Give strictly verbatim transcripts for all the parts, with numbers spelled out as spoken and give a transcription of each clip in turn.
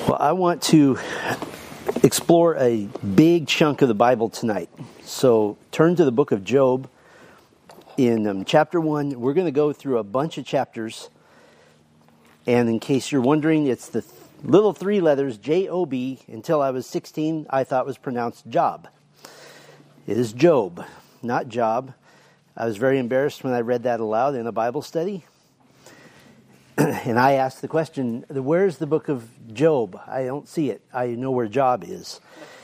Well, I want to explore a big chunk of the Bible tonight. So turn to the book of Job. In um, chapter one, we're going to go through a bunch of chapters. And in case you're wondering, it's the th- little three letters, J O B. Until I was sixteen, I thought was pronounced Job. It is Job, not Job. I was very embarrassed when I read that aloud in a Bible study. And I asked the question, where's the book of Job? I don't see it. I know where Job is.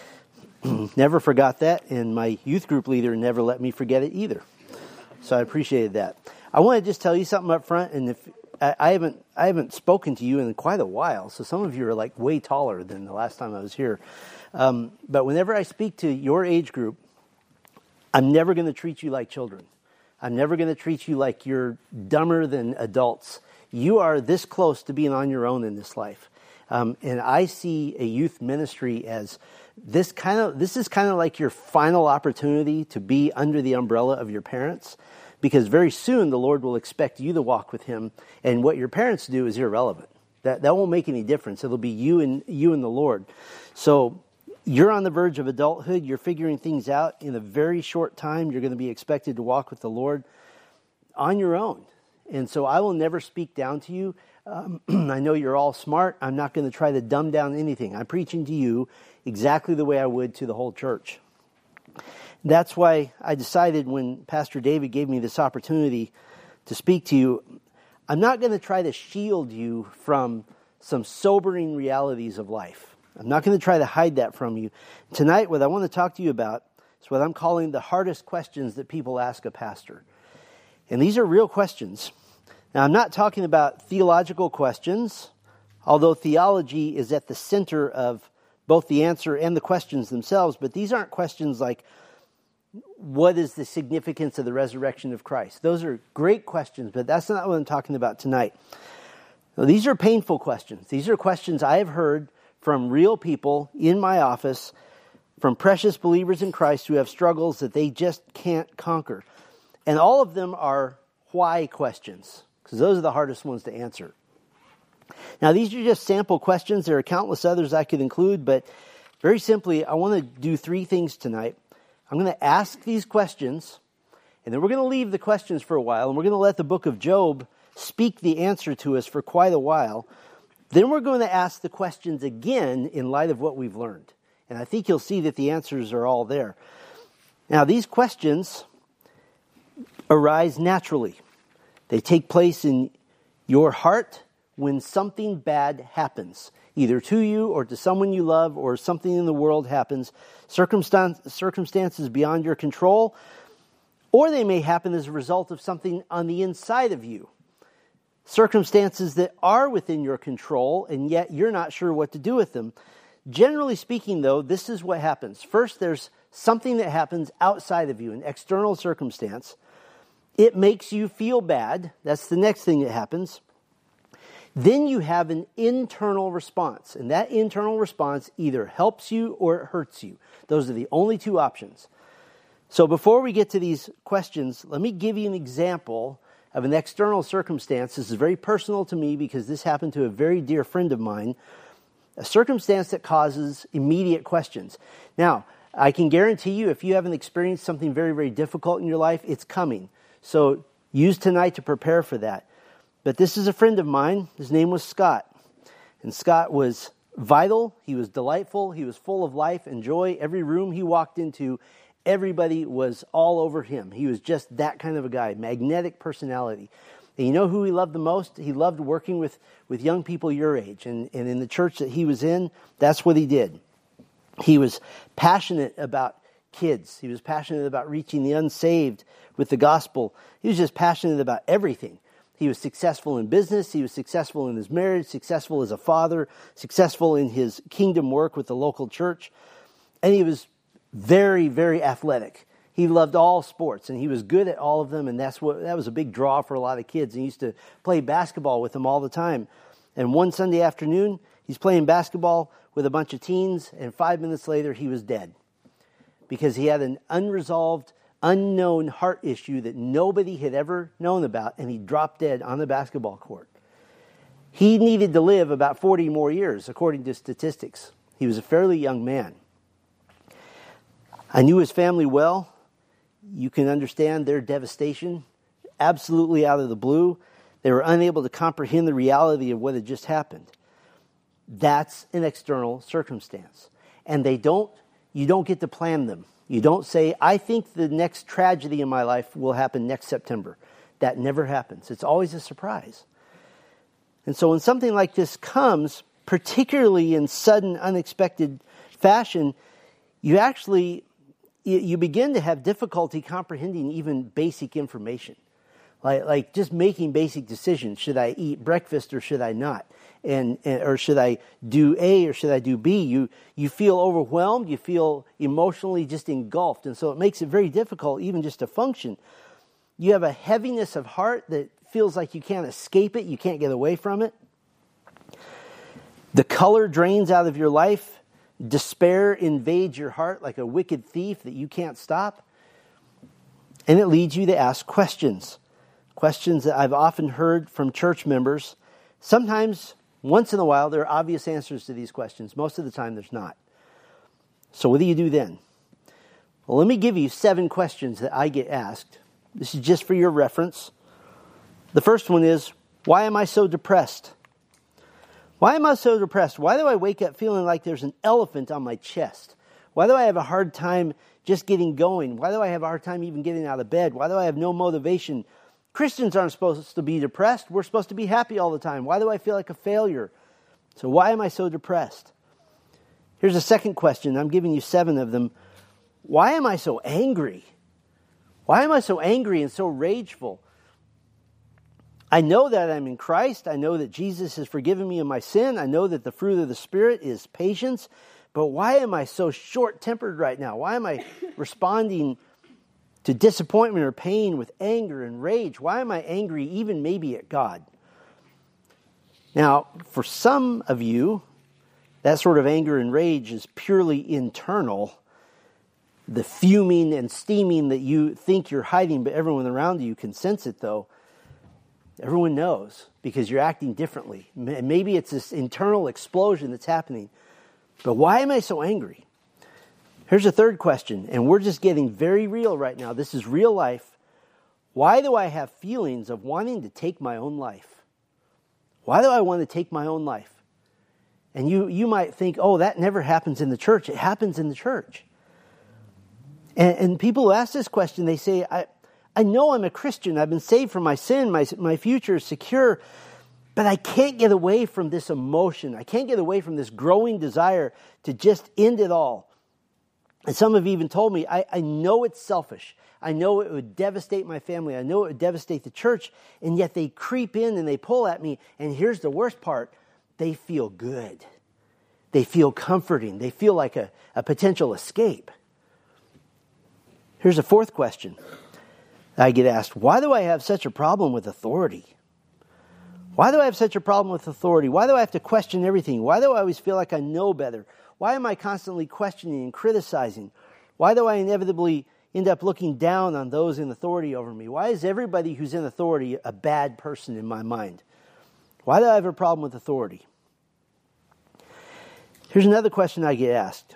Never forgot that, and my youth group leader never let me forget it either. So I appreciated that. I want to just tell you something up front, and if I, I haven't I haven't spoken to you in quite a while, so some of you are like way taller than the last time I was here. Um, but whenever I speak to your age group, I'm never going to treat you like children. I'm never going to treat you like you're dumber than adults. You are this close to being on your own in this life. Um, and I see a youth ministry as this kind of, this is kind of like your final opportunity to be under the umbrella of your parents, because very soon the Lord will expect you to walk with Him, and what your parents do is irrelevant. That that won't make any difference. It'll be you and you and the Lord. So you're on the verge of adulthood. You're figuring things out. In a very short time, you're going to be expected to walk with the Lord on your own. And so I will never speak down to you. Um, I know you're all smart. I'm not going to try to dumb down anything. I'm preaching to you exactly the way I would to the whole church. That's why I decided when Pastor David gave me this opportunity to speak to you, I'm not going to try to shield you from some sobering realities of life. I'm not going to try to hide that from you. Tonight, what I want to talk to you about is what I'm calling the hardest questions that people ask a pastor. And these are real questions. Now, I'm not talking about theological questions, although theology is at the center of both the answer and the questions themselves. But these aren't questions like, what is the significance of the resurrection of Christ? Those are great questions, but that's not what I'm talking about tonight. Now, these are painful questions. These are questions I have heard from real people in my office, from precious believers in Christ who have struggles that they just can't conquer. And all of them are why questions, because those are the hardest ones to answer. Now, these are just sample questions. There are countless others I could include, but very simply, I want to do three things tonight. I'm going to ask these questions, and then we're going to leave the questions for a while, and we're going to let the book of Job speak the answer to us for quite a while. Then we're going to ask the questions again in light of what we've learned. And I think you'll see that the answers are all there. Now, these questions arise naturally. They take place in your heart when something bad happens, either to you or to someone you love, or something in the world happens, circumstance, circumstances beyond your control, or they may happen as a result of something on the inside of you, circumstances that are within your control, and yet you're not sure what to do with them. Generally speaking, though, this is what happens. First, there's something that happens outside of you, an external circumstance. It makes you feel bad. That's the next thing that happens. Then you have an internal response, and that internal response either helps you or it hurts you. Those are the only two options. So before we get to these questions, let me give you an example of an external circumstance. This is very personal to me because this happened to a very dear friend of mine, a circumstance that causes immediate questions. Now, I can guarantee you, if you haven't experienced something very, very difficult in your life, it's coming. So use tonight to prepare for that. But this is a friend of mine. His name was Scott. And Scott was vital. He was delightful. He was full of life and joy. Every room he walked into, everybody was all over him. He was just that kind of a guy, magnetic personality. And you know who he loved the most? He loved working with, with young people your age. And, and in the church that he was in, that's what he did. He was passionate about kids. He was passionate about reaching the unsaved with the gospel. He was just passionate about everything. He was successful in business. He was successful in his marriage, successful as a father, successful in his kingdom work with the local church. And he was very, very athletic. He loved all sports, and he was good at all of them, and that's what that was a big draw for a lot of kids. And he used to play basketball with them all the time. And one Sunday afternoon, he's playing basketball with a bunch of teens, and five minutes later, he was dead because he had an unresolved, unknown heart issue that nobody had ever known about, and he dropped dead on the basketball court. He needed to live about forty more years, according to statistics. He was a fairly young man. I knew his family well. You can understand their devastation, absolutely out of the blue. They were unable to comprehend the reality of what had just happened. That's an external circumstance. And they don't, you don't get to plan them. You don't say, I think the next tragedy in my life will happen next September. That never happens. It's always a surprise. And so when something like this comes, particularly in sudden, unexpected fashion, you actually, you begin to have difficulty comprehending even basic information. Like, like just making basic decisions. Should I eat breakfast or should I not? And, and or should I do A or should I do B? You you feel overwhelmed. You feel emotionally just engulfed. And so it makes it very difficult even just to function. You have a heaviness of heart that feels like you can't escape it. You can't get away from it. The color drains out of your life. Despair invades your heart like a wicked thief that you can't stop. And it leads you to ask questions. Questions that I've often heard from church members. Sometimes, once in a while, there are obvious answers to these questions. Most of the time, there's not. So what do you do then? Well, let me give you seven questions that I get asked. This is just for your reference. The first one is, why am I so depressed? Why am I so depressed? Why do I wake up feeling like there's an elephant on my chest? Why do I have a hard time just getting going? Why do I have a hard time even getting out of bed? Why do I have no motivation? Christians aren't supposed to be depressed. We're supposed to be happy all the time. Why do I feel like a failure? So why am I so depressed? Here's a second question. I'm giving you seven of them. Why am I so angry? Why am I so angry and so rageful? I know that I'm in Christ. I know that Jesus has forgiven me of my sin. I know that the fruit of the Spirit is patience. But why am I so short-tempered right now? Why am I responding to disappointment or pain with anger and rage? Why am I angry even maybe at God? Now, for some of you, that sort of anger and rage is purely internal. The fuming and steaming that you think you're hiding, but everyone around you can sense it, though. Everyone knows because you're acting differently. Maybe it's this internal explosion that's happening. But why am I so angry? Here's a third question, and we're just getting very real right now. This is real life. Why do I have feelings of wanting to take my own life? Why do I want to take my own life? And you, you might think, oh, that never happens in the church. It happens in the church. And, and people who ask this question, they say, I, I know I'm a Christian. I've been saved from my sin. My, my future is secure. But I can't get away from this emotion. I can't get away from this growing desire to just end it all. And some have even told me, I, I know it's selfish. I know it would devastate my family. I know it would devastate the church. And yet they creep in and they pull at me. And here's the worst part. They feel good. They feel comforting. They feel like a, a potential escape. Here's a fourth question. I get asked, why do I have such a problem with authority? Why do I have such a problem with authority? Why do I have to question everything? Why do I always feel like I know better? Why am I constantly questioning and criticizing? Why do I inevitably end up looking down on those in authority over me? Why is everybody who's in authority a bad person in my mind? Why do I have a problem with authority? Here's another question I get asked.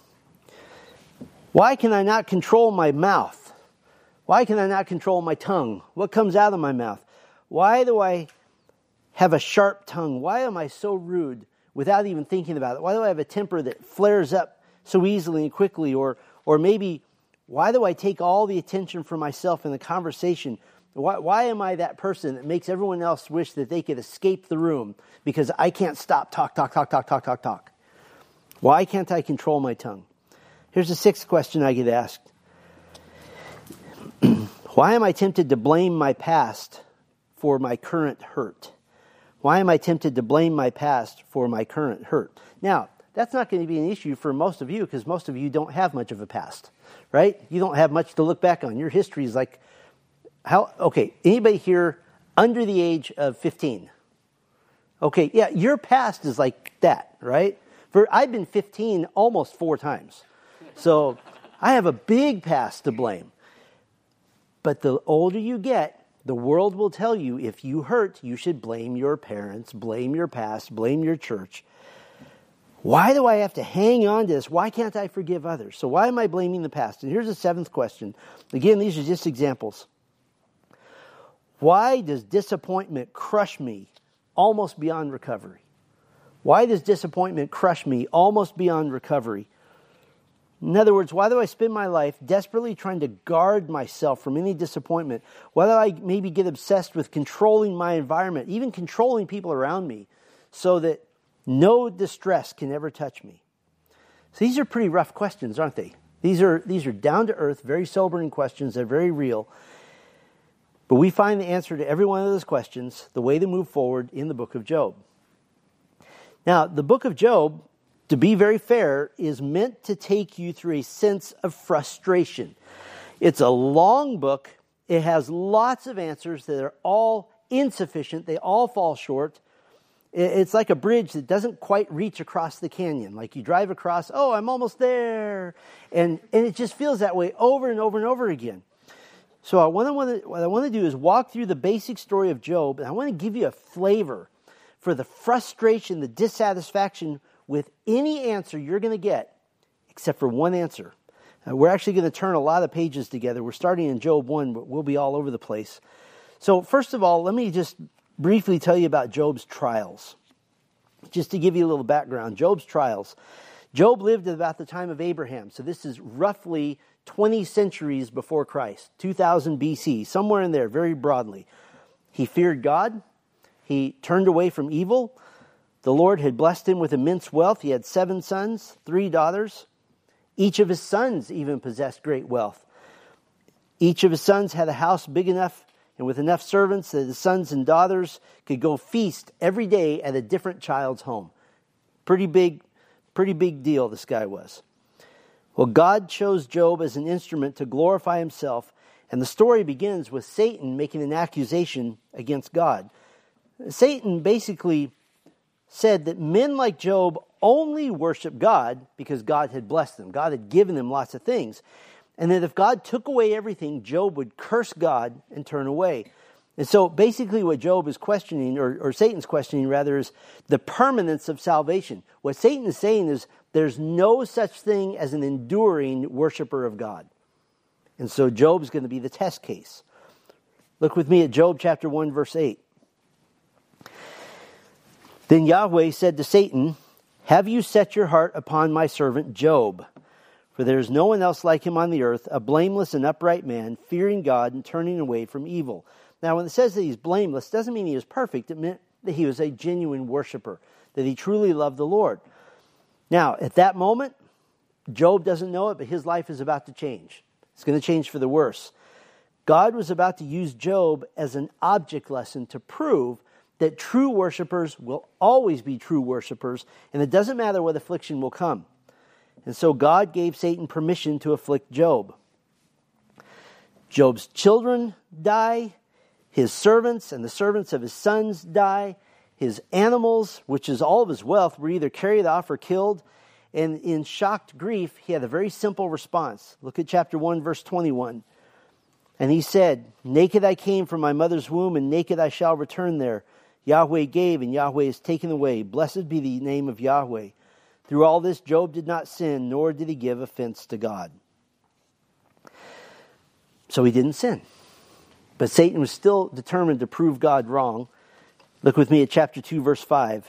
Why can I not control my mouth? Why can I not control my tongue? What comes out of my mouth? Why do I have a sharp tongue? Why am I so rude without even thinking about it? Why do I have a temper that flares up so easily and quickly? Or or maybe, why do I take all the attention for myself in the conversation? Why, why am I that person that makes everyone else wish that they could escape the room because I can't stop talk, talk, talk, talk, talk, talk, talk? Why can't I control my tongue? Here's the sixth question I get asked. Why am I tempted to blame my past for my current hurt? Why am I tempted to blame my past for my current hurt? Now, that's not going to be an issue for most of you because most of you don't have much of a past, right? You don't have much to look back on. Your history is like, how? Okay, anybody here under the age of fifteen? Okay, yeah, your past is like that, right? For I've been fifteen almost four times. So I have a big past to blame. But the older you get, The world will tell you if you hurt, you should blame your parents, blame your past, blame your church. Why do I have to hang on to this? Why can't I forgive others? So why am I blaming the past? And here's the seventh question. Again, these are just examples. Why does disappointment crush me almost beyond recovery? Why does disappointment crush me almost beyond recovery? In other words, why do I spend my life desperately trying to guard myself from any disappointment? Why do I maybe get obsessed with controlling my environment, even controlling people around me, so that no distress can ever touch me? So these are pretty rough questions, aren't they? These are these are down-to-earth, very sobering questions. They're very real. But we find the answer to every one of those questions, the way to move forward, in the book of Job. Now, the book of Job, to be very fair, is meant to take you through a sense of frustration. It's a long book. It has lots of answers that are all insufficient. They all fall short. It's like a bridge that doesn't quite reach across the canyon. Like you drive across, oh, I'm almost there. And, and it just feels that way over and over and over again. So I want to, what I want to do is walk through the basic story of Job, and I want to give you a flavor for the frustration, the dissatisfaction with any answer you're going to get, except for one answer. Uh, we're actually going to turn a lot of pages together. We're starting in Job one, but we'll be all over the place. So first of all, let me just briefly tell you about Job's trials. Just to give you a little background, Job's trials. Job lived at about the time of Abraham, so this is roughly twenty centuries before Christ, two thousand B C, somewhere in there, very broadly. He feared God. He turned away from evil. The Lord had blessed him with immense wealth. He had seven sons, three daughters. Each of his sons even possessed great wealth. Each of his sons had a house big enough and with enough servants that his sons and daughters could go feast every day at a different child's home. Pretty big, pretty big deal this guy was. Well, God chose Job as an instrument to glorify himself, and the story begins with Satan making an accusation against God. Satan basically said that men like Job only worship God because God had blessed them. God had given them lots of things. And that if God took away everything, Job would curse God and turn away. And so basically what Job is questioning, or, or Satan's questioning rather, is the permanence of salvation. What Satan is saying is there's no such thing as an enduring worshiper of God. And so Job's going to be the test case. Look with me at Job chapter one, verse eight. Then Yahweh said to Satan, "Have you set your heart upon my servant Job? For there is no one else like him on the earth, a blameless and upright man, fearing God and turning away from evil." Now, when it says that he's blameless, doesn't mean he was perfect. It meant that he was a genuine worshiper, that he truly loved the Lord. Now, at that moment, Job doesn't know it, but his life is about to change. It's going to change for the worse. God was about to use Job as an object lesson to prove that true worshipers will always be true worshipers, and it doesn't matter what affliction will come. And so God gave Satan permission to afflict Job. Job's children die. His servants and the servants of his sons die. His animals, which is all of his wealth, were either carried off or killed. And in shocked grief, he had a very simple response. Look at chapter one, verse twenty-one. And he said, "Naked I came from my mother's womb, and naked I shall return there. Yahweh gave, and Yahweh has taken away. Blessed be the name of Yahweh." Through all this, Job did not sin, nor did he give offense to God. So he didn't sin. But Satan was still determined to prove God wrong. Look with me at chapter two, verse five.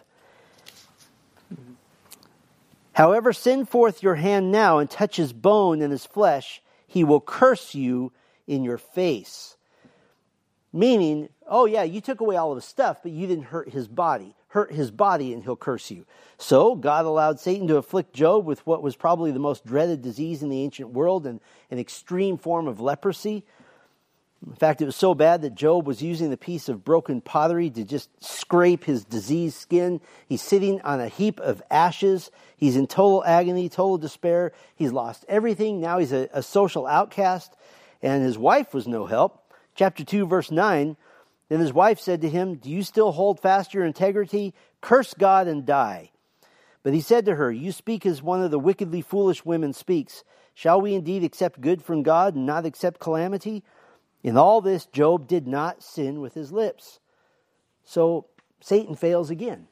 "However, send forth your hand now and touch his bone and his flesh. He will curse you in your face." Meaning, oh yeah, you took away all of his stuff, but you didn't hurt his body. Hurt his body and he'll curse you. So God allowed Satan to afflict Job with what was probably the most dreaded disease in the ancient world, and an extreme form of leprosy. In fact, it was so bad that Job was using the piece of broken pottery to just scrape his diseased skin. He's sitting on a heap of ashes. He's in total agony, total despair. He's lost everything. Now he's a, a social outcast, and his wife was no help. Chapter two, verse nine, "Then his wife said to him, 'Do you still hold fast your integrity? Curse God and die.' But he said to her, 'You speak as one of the wickedly foolish women speaks. Shall we indeed accept good from God and not accept calamity?' In all this, Job did not sin with his lips. So Satan fails again.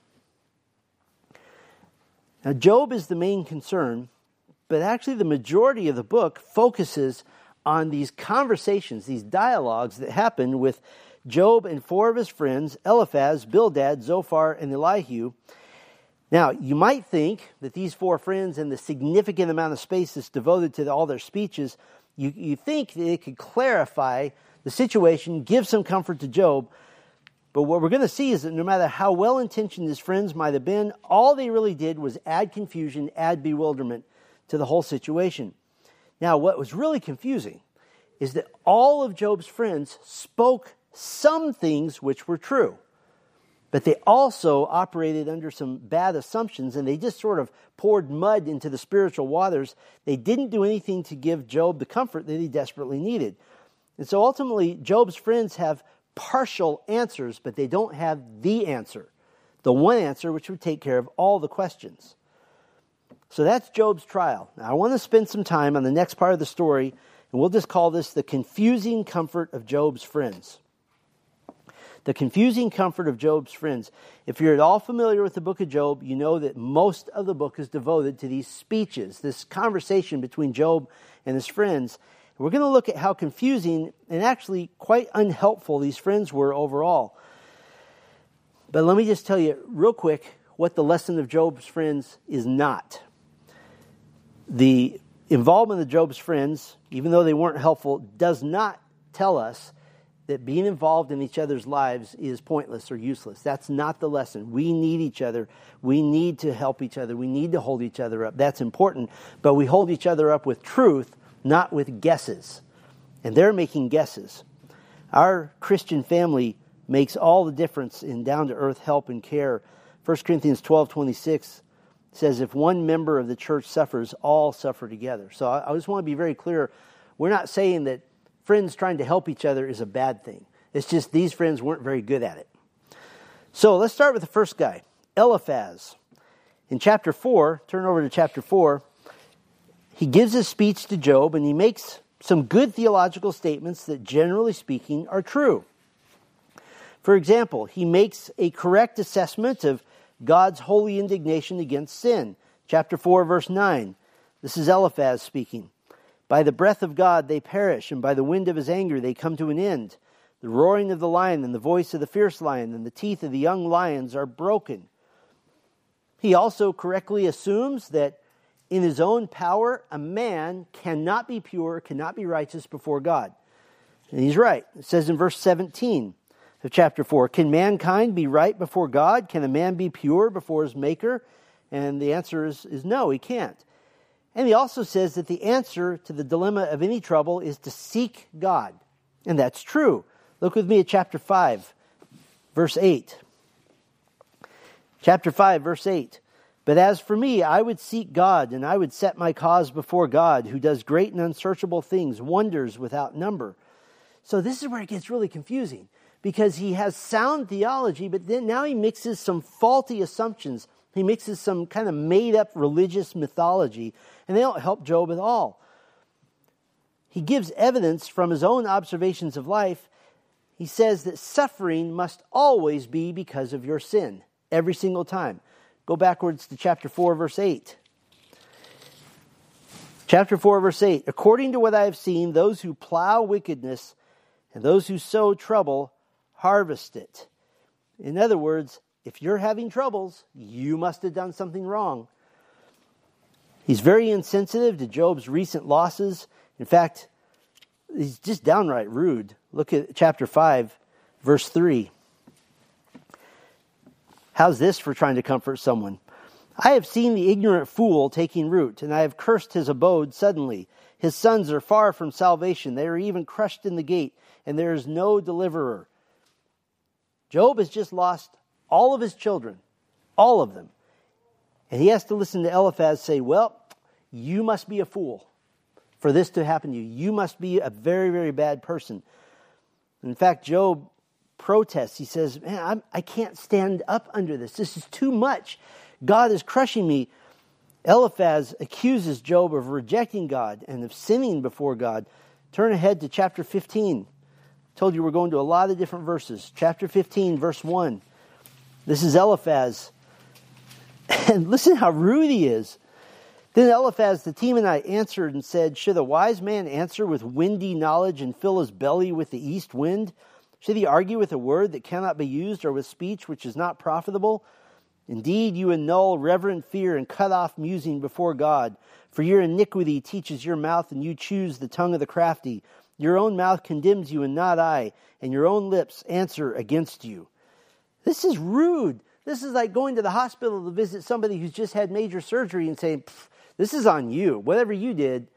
Now, Job is the main concern, but actually the majority of the book focuses on these conversations, these dialogues that happen with Job and four of his friends, Eliphaz, Bildad, Zophar, and Elihu. Now, you might think that these four friends and the significant amount of space that's devoted to all their speeches, you, you think that it could clarify the situation, give some comfort to Job. But what we're going to see is that no matter how well-intentioned his friends might have been, all they really did was add confusion, add bewilderment to the whole situation. Now, what was really confusing is that all of Job's friends spoke some things which were true, but they also operated under some bad assumptions, and they just sort of poured mud into the spiritual waters. They didn't do anything to give Job the comfort that he desperately needed. And so ultimately, Job's friends have partial answers, but they don't have the answer, the one answer which would take care of all the questions. So that's Job's trial. Now, I want to spend some time on the next part of the story, and we'll just call this the confusing comfort of Job's friends. The confusing comfort of Job's friends. If you're at all familiar with the book of Job, you know that most of the book is devoted to these speeches, this conversation between Job and his friends. We're going to look at how confusing and actually quite unhelpful these friends were overall. But let me just tell you real quick what the lesson of Job's friends is not. The involvement of Job's friends, even though they weren't helpful, does not tell us that being involved in each other's lives is pointless or useless. That's not the lesson. We need each other. We need to help each other. We need to hold each other up. That's important. But we hold each other up with truth, not with guesses. And they're making guesses. Our Christian family makes all the difference in down-to-earth help and care. First Corinthians twelve twenty-six says, if one member of the church suffers, all suffer together. So I just want to be very clear. We're not saying that friends trying to help each other is a bad thing. It's just these friends weren't very good at it. So let's start with the first guy, Eliphaz. In chapter four, turn over to chapter four, he gives his speech to Job, and he makes some good theological statements that, generally speaking, are true. For example, he makes a correct assessment of God's holy indignation against sin. Chapter four, verse nine. This is Eliphaz speaking. By the breath of God they perish, and by the wind of his anger they come to an end. The roaring of the lion and the voice of the fierce lion and the teeth of the young lions are broken. He also correctly assumes that in his own power, a man cannot be pure, cannot be righteous before God. And he's right. It says in verse seventeen of chapter four, can mankind be right before God? Can a man be pure before his maker? And the answer is, is no, he can't. And he also says that the answer to the dilemma of any trouble is to seek God. And that's true. Look with me at chapter five, verse eight. Chapter five, verse eight. But as for me, I would seek God, and I would set my cause before God, who does great and unsearchable things, wonders without number. So this is where it gets really confusing, because he has sound theology, but then now he mixes some faulty assumptions. He mixes some kind of made-up religious mythology, and they don't help Job at all. He gives evidence from his own observations of life. He says that suffering must always be because of your sin, every single time. Go backwards to chapter four, verse eight. Chapter four, verse eight. According to what I have seen, those who plow wickedness and those who sow trouble harvest it. In other words, if you're having troubles, you must have done something wrong. He's very insensitive to Job's recent losses. In fact, he's just downright rude. Look at chapter five, verse three. How's this for trying to comfort someone? I have seen the ignorant fool taking root, and I have cursed his abode suddenly. His sons are far from salvation. They are even crushed in the gate, and there is no deliverer. Job has just lost all of his children, all of them. And he has to listen to Eliphaz say, well, you must be a fool for this to happen to you. You must be a very, very bad person. In fact, Job protests. He says, man, I'm, I can't stand up under this. This is too much. God is crushing me. Eliphaz accuses Job of rejecting God and of sinning before God. Turn ahead to chapter fifteen. Told you we're going to a lot of different verses. Chapter fifteen, verse one. This is Eliphaz. And listen how rude he is. Then Eliphaz the Temanite answered and said, should a wise man answer with windy knowledge and fill his belly with the east wind? Should he argue with a word that cannot be used or with speech which is not profitable? Indeed, you annul reverent fear and cut off musing before God. For your iniquity teaches your mouth, and you choose the tongue of the crafty. Your own mouth condemns you, and not I, and your own lips answer against you. This is rude. This is like going to the hospital to visit somebody who's just had major surgery and saying, this is on you, whatever you did.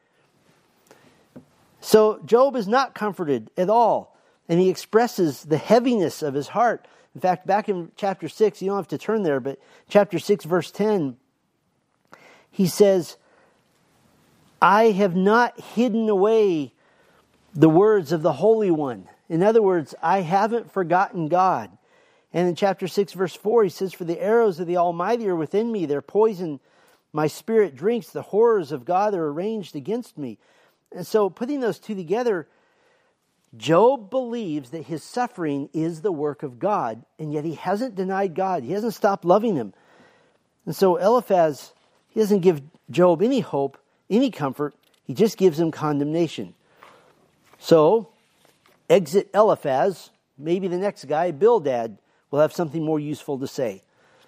So Job is not comforted at all, and he expresses the heaviness of his heart. In fact, back in chapter six, you don't have to turn there, but chapter six, verse ten, he says, I have not hidden away the words of the Holy One. In other words, I haven't forgotten God. And in chapter six, verse four, he says, for the arrows of the Almighty are within me. Their poison my spirit drinks. The horrors of God are arranged against me. And so putting those two together, Job believes that his suffering is the work of God, and yet he hasn't denied God. He hasn't stopped loving him. And so Eliphaz, he doesn't give Job any hope, any comfort. He just gives him condemnation. So, exit Eliphaz. Maybe the next guy, Bildad, will have something more useful to say.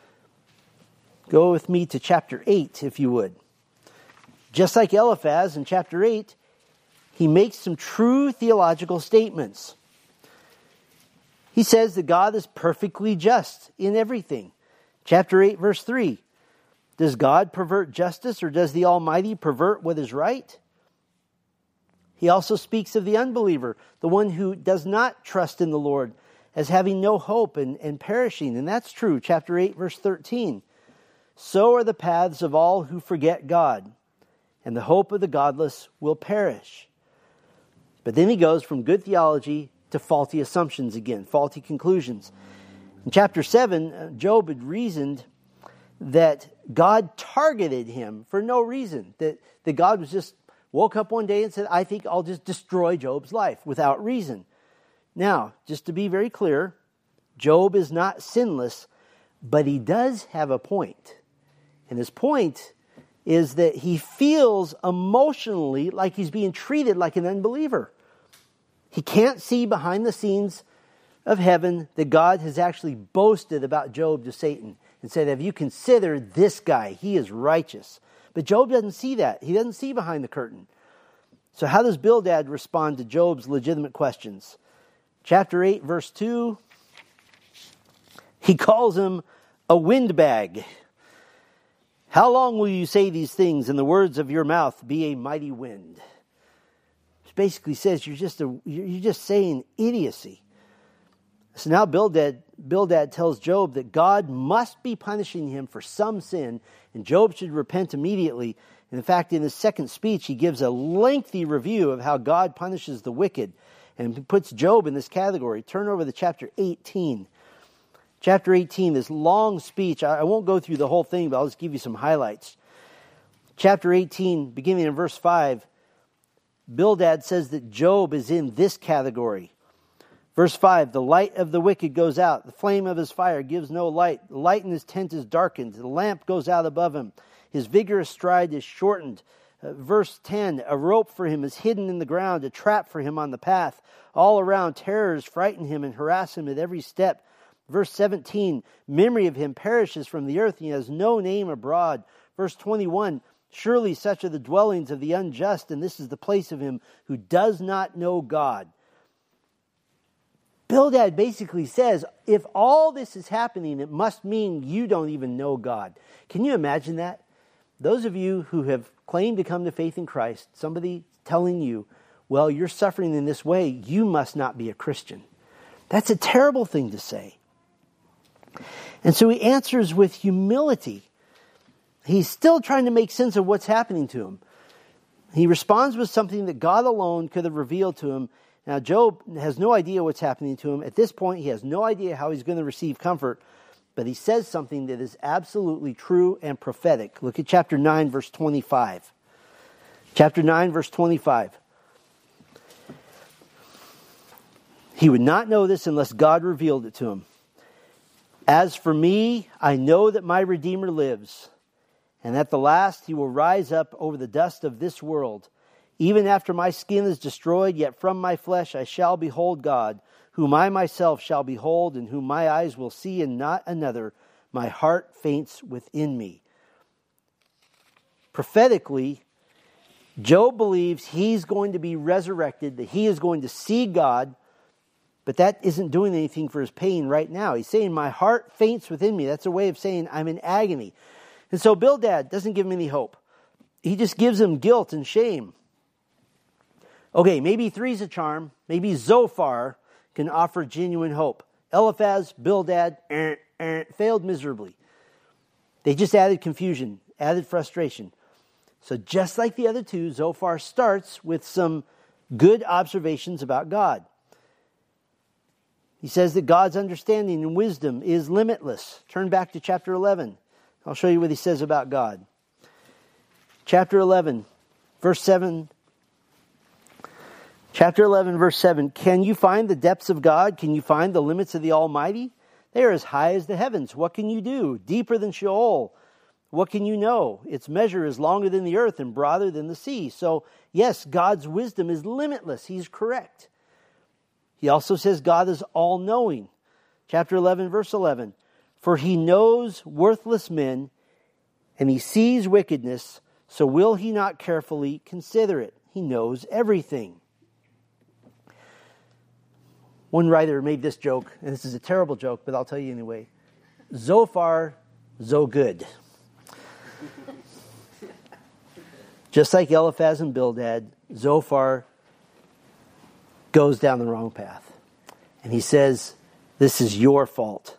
Go with me to chapter eight, if you would. Just like Eliphaz in chapter eight, he makes some true theological statements. He says that God is perfectly just in everything. Chapter eight, verse three. Does God pervert justice, or does the Almighty pervert what is right? He also speaks of the unbeliever, the one who does not trust in the Lord, as having no hope and, and perishing. And that's true. Chapter eight, verse thirteen. So are the paths of all who forget God, and the hope of the godless will perish. But then he goes from good theology to faulty assumptions again, faulty conclusions. In chapter seven, Job had reasoned that God targeted him for no reason. That, that God was just woke up one day and said, I think I'll just destroy Job's life without reason. Now, just to be very clear, Job is not sinless, but he does have a point. And his point is that he feels emotionally like he's being treated like an unbeliever. He can't see behind the scenes of heaven that God has actually boasted about Job to Satan and said, have you considered this guy? He is righteous. But Job doesn't see that. He doesn't see behind the curtain. So how does Bildad respond to Job's legitimate questions? Chapter eight, verse two, he calls him a windbag. How long will you say these things, and the words of your mouth be a mighty wind? Which basically says you're just a, you're just saying idiocy. So now Bildad, Bildad tells Job that God must be punishing him for some sin, and Job should repent immediately. And in fact, in his second speech, he gives a lengthy review of how God punishes the wicked, and puts Job in this category. Turn over to chapter eighteen. Chapter eighteen, this long speech. I won't go through the whole thing, but I'll just give you some highlights. Chapter eighteen, beginning in verse five, Bildad says that Job is in this category. Verse five, the light of the wicked goes out. The flame of his fire gives no light. The light in his tent is darkened. The lamp goes out above him. His vigorous stride is shortened. Uh, verse ten, a rope for him is hidden in the ground, a trap for him on the path. All around terrors frighten him and harass him at every step. Verse seventeen, memory of him perishes from the earth, and he has no name abroad. Verse twenty-one, surely such are the dwellings of the unjust, and this is the place of him who does not know God. Bildad basically says, if all this is happening, it must mean you don't even know God. Can you imagine that? Those of you who have claimed to come to faith in Christ, somebody telling you, well, you're suffering in this way, you must not be a Christian. That's a terrible thing to say. And so he answers with humility. He's still trying to make sense of what's happening to him. He responds with something that God alone could have revealed to him. Now, Job has no idea what's happening to him. At this point, he has no idea how he's going to receive comfort. But he says something that is absolutely true and prophetic. Look at chapter nine, verse twenty-five. Chapter nine, verse twenty-five. He would not know this unless God revealed it to him. As for me, I know that my Redeemer lives, and at the last he will rise up over the dust of this world. Even after my skin is destroyed, yet from my flesh I shall behold God, whom I myself shall behold, and whom my eyes will see, and not another. My heart faints within me. Prophetically, Job believes he's going to be resurrected, that he is going to see God, but that isn't doing anything for his pain right now. He's saying, my heart faints within me. That's a way of saying I'm in agony. And so Bildad doesn't give him any hope. He just gives him guilt and shame. Okay, maybe three's a charm. Maybe Zophar can offer genuine hope. Eliphaz, Bildad, eh, eh, failed miserably. They just added confusion, added frustration. So just like the other two, Zophar starts with some good observations about God. He says that God's understanding and wisdom is limitless. Turn back to chapter eleven. I'll show you what he says about God. Chapter eleven, verse seven. Chapter eleven, verse seven. Can you find the depths of God? Can you find the limits of the Almighty? They are as high as the heavens. What can you do? Deeper than Sheol. What can you know? Its measure is longer than the earth and broader than the sea. So, yes, God's wisdom is limitless. He's correct. He also says God is all-knowing. Chapter eleven, verse eleven. For he knows worthless men, and he sees wickedness, so will he not carefully consider it? He knows everything. One writer made this joke, and this is a terrible joke, but I'll tell you anyway. Zophar, zo good. Just like Eliphaz and Bildad, Zophar goes down the wrong path. And he says, this is your fault.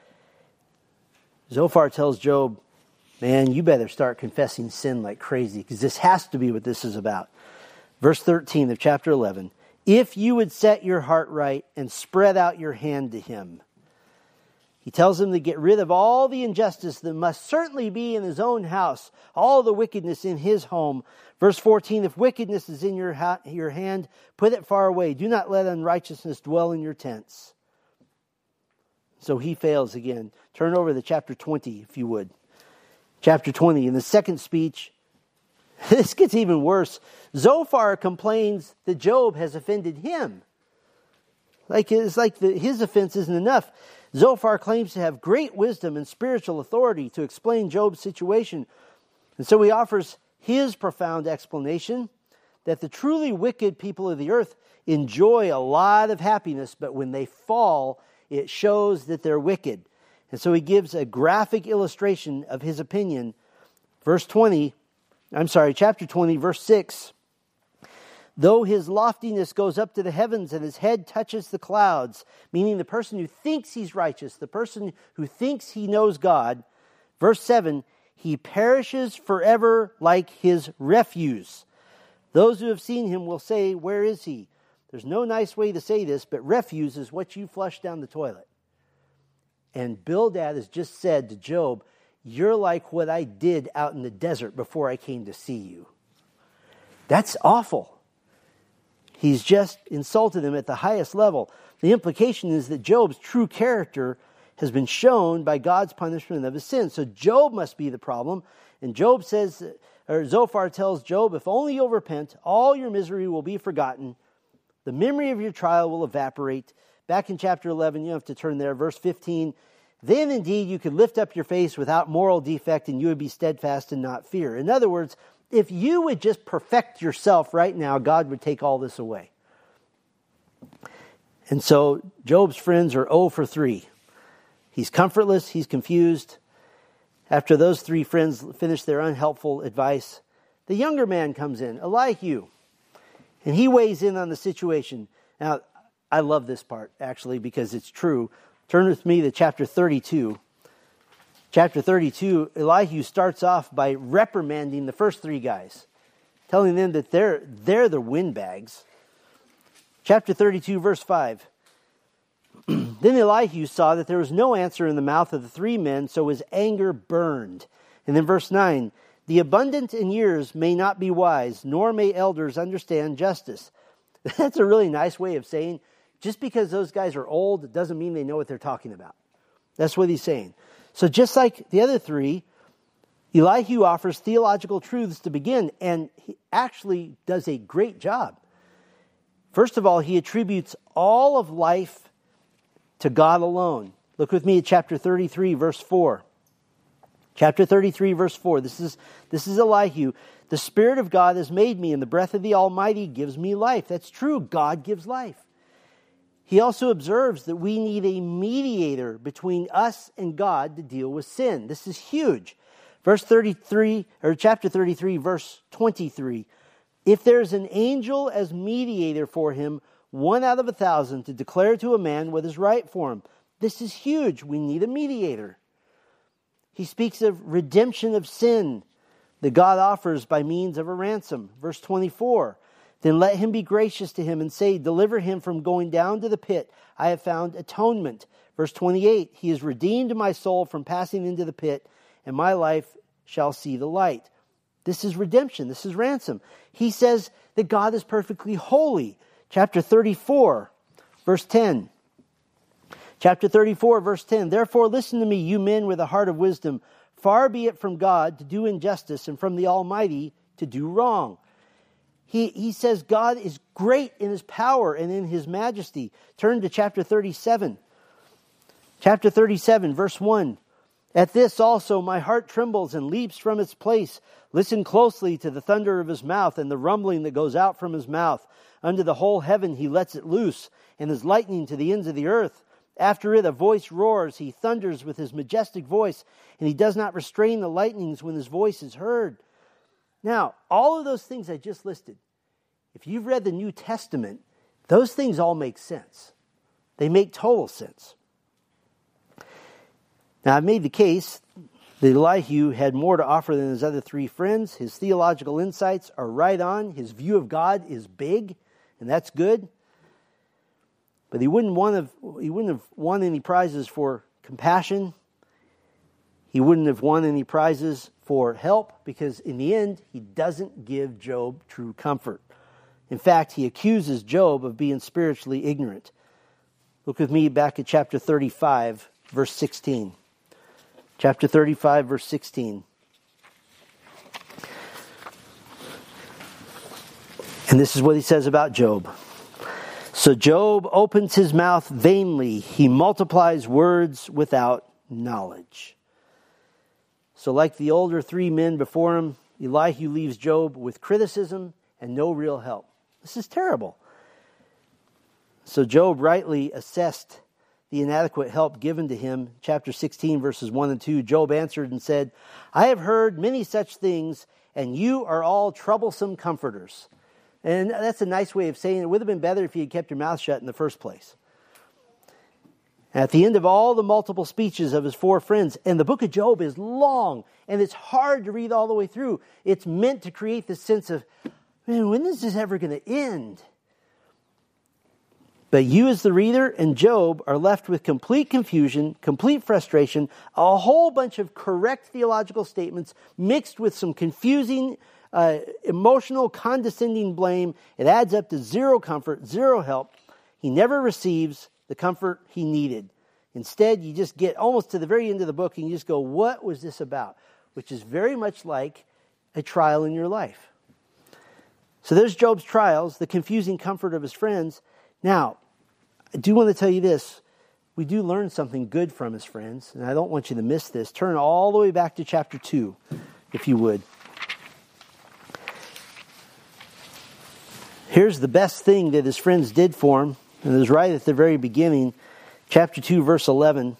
Zophar tells Job, man, you better start confessing sin like crazy, because this has to be what this is about. Verse thirteen of chapter eleven. If you would set your heart right and spread out your hand to him. He tells him to get rid of all the injustice that must certainly be in his own house, all the wickedness in his home. Verse fourteen, if wickedness is in your, ha- your hand, put it far away. Do not let unrighteousness dwell in your tents. So he fails again. Turn over to chapter twenty, if you would. Chapter twenty, in the second speech, this gets even worse. Zophar complains that Job has offended him. Like it's like the, his offense isn't enough. Zophar claims to have great wisdom and spiritual authority to explain Job's situation. And so he offers his profound explanation that the truly wicked people of the earth enjoy a lot of happiness, but when they fall, it shows that they're wicked. And so he gives a graphic illustration of his opinion. Verse twenty, I'm sorry, chapter twenty, verse six. Though his loftiness goes up to the heavens and his head touches the clouds, meaning the person who thinks he's righteous, the person who thinks he knows God. Verse seven, he perishes forever like his refuse. Those who have seen him will say, where is he? There's no nice way to say this, but refuse is what you flush down the toilet. And Bildad has just said to Job, you're like what I did out in the desert before I came to see you. That's awful. He's just insulted him at the highest level. The implication is that Job's true character has been shown by God's punishment of his sin. So Job must be the problem. And Job says, or Zophar tells Job, if only you'll repent, all your misery will be forgotten. The memory of your trial will evaporate. Back in chapter eleven, you have to turn there, verse fifteen. Then indeed you could lift up your face without moral defect and you would be steadfast and not fear. In other words, if you would just perfect yourself right now, God would take all this away. And so Job's friends are zero for three. He's comfortless, he's confused. After those three friends finish their unhelpful advice, the younger man comes in, Elihu, and he weighs in on the situation. Now, I love this part, actually, because it's true. Turn with me to chapter thirty-two. Chapter thirty-two, Elihu starts off by reprimanding the first three guys, telling them that they're, they're the windbags. Chapter thirty-two, verse five. Then Elihu saw that there was no answer in the mouth of the three men, so his anger burned. And then verse nine, the abundant in years may not be wise, nor may elders understand justice. That's a really nice way of saying Just because those guys are old, it doesn't mean they know what they're talking about. That's what he's saying. So just like the other three, Elihu offers theological truths to begin, and he actually does a great job. First of all, he attributes all of life to God alone. Look with me at chapter thirty-three, verse four. Chapter thirty-three, verse four. This is, this is Elihu. The Spirit of God has made me, and the breath of the Almighty gives me life. That's true. God gives life. He also observes that we need a mediator between us and God to deal with sin. This is huge. Verse thirty-three, or chapter thirty-three, verse twenty-three. If there's an angel as mediator for him, one out of a thousand, to declare to a man what is right for him. This is huge. We need a mediator. He speaks of redemption of sin that God offers by means of a ransom. Verse twenty-four. Then let him be gracious to him and say, deliver him from going down to the pit. I have found atonement. Verse twenty-eight. He has redeemed my soul from passing into the pit, and my life shall see the light. This is redemption. This is ransom. He says that God is perfectly holy. Chapter thirty-four, verse ten. Chapter thirty-four, verse ten. Therefore listen to me, you men with a heart of wisdom. Far be it from God to do injustice, and from the Almighty to do wrong. He, he says God is great in His power and in His majesty. Turn to chapter thirty-seven. Chapter thirty-seven, verse one. At this also my heart trembles and leaps from its place. Listen closely to the thunder of His mouth and the rumbling that goes out from His mouth. Under the whole heaven He lets it loose, and His lightning to the ends of the earth. After it a voice roars. He thunders with His majestic voice, and He does not restrain the lightnings when His voice is heard. Now, all of those things I just listed, if you've read the New Testament, those things all make sense. They make total sense. Now, I've made the case that Elihu had more to offer than his other three friends. His theological insights are right on. His view of God is big, and that's good. But he wouldn't want to, he wouldn't have won any prizes for compassion. He wouldn't have won any prizes for help, because in the end, he doesn't give Job true comfort. In fact, he accuses Job of being spiritually ignorant. Look with me back at chapter thirty-five, verse sixteen. Chapter thirty-five, verse sixteen. And this is what he says about Job. So Job opens his mouth vainly. He multiplies words without knowledge. So like the older three men before him, Elihu leaves Job with criticism and no real help. This is terrible. So Job rightly assessed the inadequate help given to him. Chapter sixteen, verses one and two. Job answered and said, I have heard many such things, and you are all troublesome comforters. And that's a nice way of saying it would have been better if you had kept your mouth shut in the first place. At the end of all the multiple speeches of his four friends, and the book of Job is long, and it's hard to read all the way through. It's meant to create this sense of, man, when is this ever going to end? But you as the reader and Job are left with complete confusion, complete frustration, a whole bunch of correct theological statements mixed with some confusing, uh, emotional, condescending blame. It adds up to zero comfort, zero help. He never receives the comfort he needed. Instead, you just get almost to the very end of the book and you just go, what was this about? Which is very much like a trial in your life. So there's Job's trials, the confusing comfort of his friends. Now, I do want to tell you this. We do learn something good from his friends, and I don't want you to miss this. Turn all the way back to chapter two, if you would. Here's the best thing that his friends did for him, and it was right at the very beginning. Chapter two, verse eleven.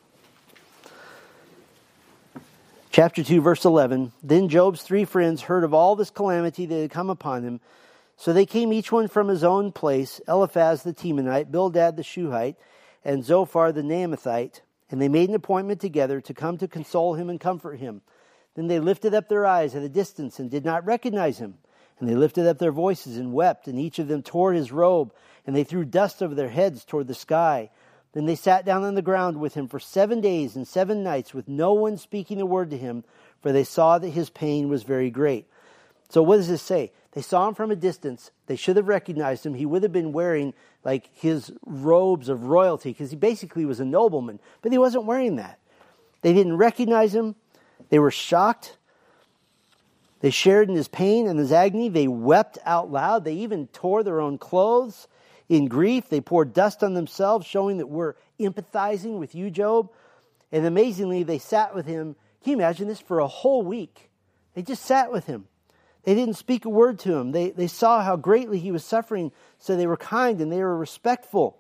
Chapter two, verse eleven. Then Job's three friends heard of all this calamity that had come upon him. So they came each one from his own place, Eliphaz the Temanite, Bildad the Shuhite, and Zophar the Naamathite. And they made an appointment together to come to console him and comfort him. Then they lifted up their eyes at a distance and did not recognize him. And they lifted up their voices and wept, and each of them tore his robe, and they threw dust over their heads toward the sky. Then they sat down on the ground with him for seven days and seven nights, with no one speaking a word to him, for they saw that his pain was very great. So what does this say? They saw him from a distance. They should have recognized him. He would have been wearing like his robes of royalty because he basically was a nobleman, but he wasn't wearing that. They didn't recognize him. They were shocked. They shared in his pain and his agony. They wept out loud. They even tore their own clothes in grief. They poured dust on themselves, showing that we're empathizing with you, Job. And amazingly, they sat with him. Can you imagine this? For a whole week. They just sat with him. They didn't speak a word to him. They, they saw how greatly he was suffering, so they were kind and they were respectful.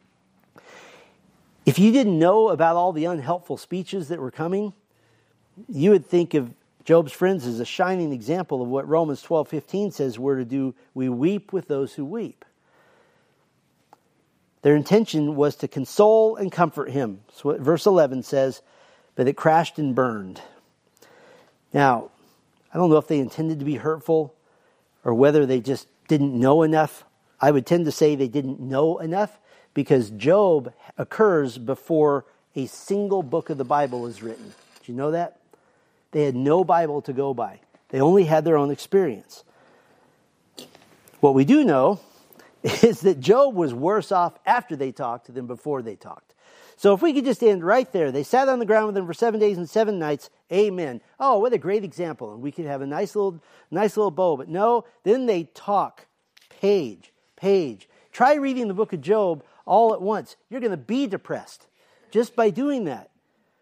If you didn't know about all the unhelpful speeches that were coming, you would think of Job's friends as a shining example of what Romans twelve fifteen says we're to do. We weep with those who weep. Their intention was to console and comfort him. That's what verse eleven says, but it crashed and burned. Now, I don't know if they intended to be hurtful or whether they just didn't know enough. I would tend to say they didn't know enough because Job occurs before a single book of the Bible is written. Did you know that? They had no Bible to go by. They only had their own experience. What we do know is that Job was worse off after they talked than before they talked. So if we could just end right there. They sat on the ground with him for seven days and seven nights. Amen. Oh, what a great example. And we could have a nice little, nice little bow. But no, then they talk page, page. Try reading the book of Job all at once. You're going to be depressed just by doing that.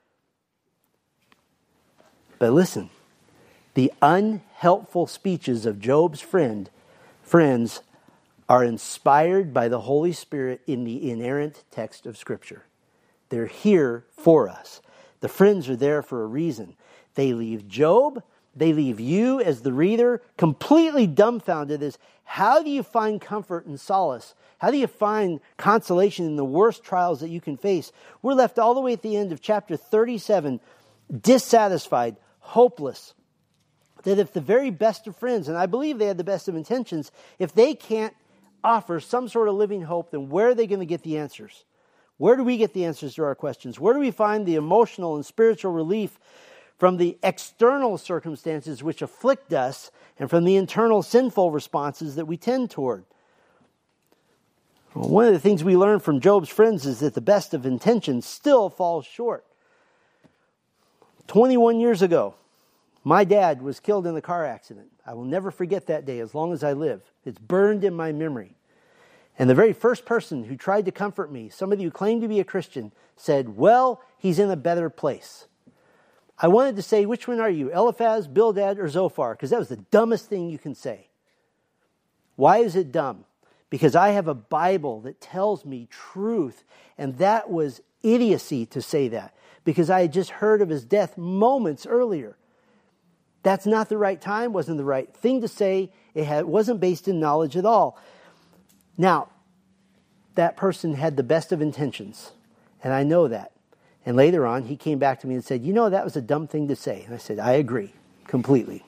But listen, the unhelpful speeches of Job's friend, friends are inspired by the Holy Spirit in the inerrant text of Scripture. They're here for us. The friends are there for a reason. They leave Job, they leave you as the reader completely dumbfounded as how do you find comfort and solace? How do you find consolation in the worst trials that you can face? We're left all the way at the end of chapter thirty-seven, dissatisfied, hopeless. That if the very best of friends, and I believe they had the best of intentions, if they can't offer some sort of living hope, then where are they going to get the answers? Where do we get the answers to our questions? Where do we find the emotional and spiritual relief from the external circumstances which afflict us and from the internal sinful responses that we tend toward? Well, one of the things we learn from Job's friends is that the best of intentions still falls short. twenty-one years ago, my dad was killed in a car accident. I will never forget that day as long as I live. It's burned in my memory. And the very first person who tried to comfort me, somebody who claimed to be a Christian, said, well, he's in a better place. I wanted to say, which one are you, Eliphaz, Bildad, or Zophar? Because that was the dumbest thing you can say. Why is it dumb? Because I have a Bible that tells me truth. And that was idiocy to say that. Because I had just heard of his death moments earlier. That's not the right time, wasn't the right thing to say. It had, wasn't based in knowledge at all. Now, that person had the best of intentions, and I know that. And later on, he came back to me and said, you know, that was a dumb thing to say. And I said, I agree, completely.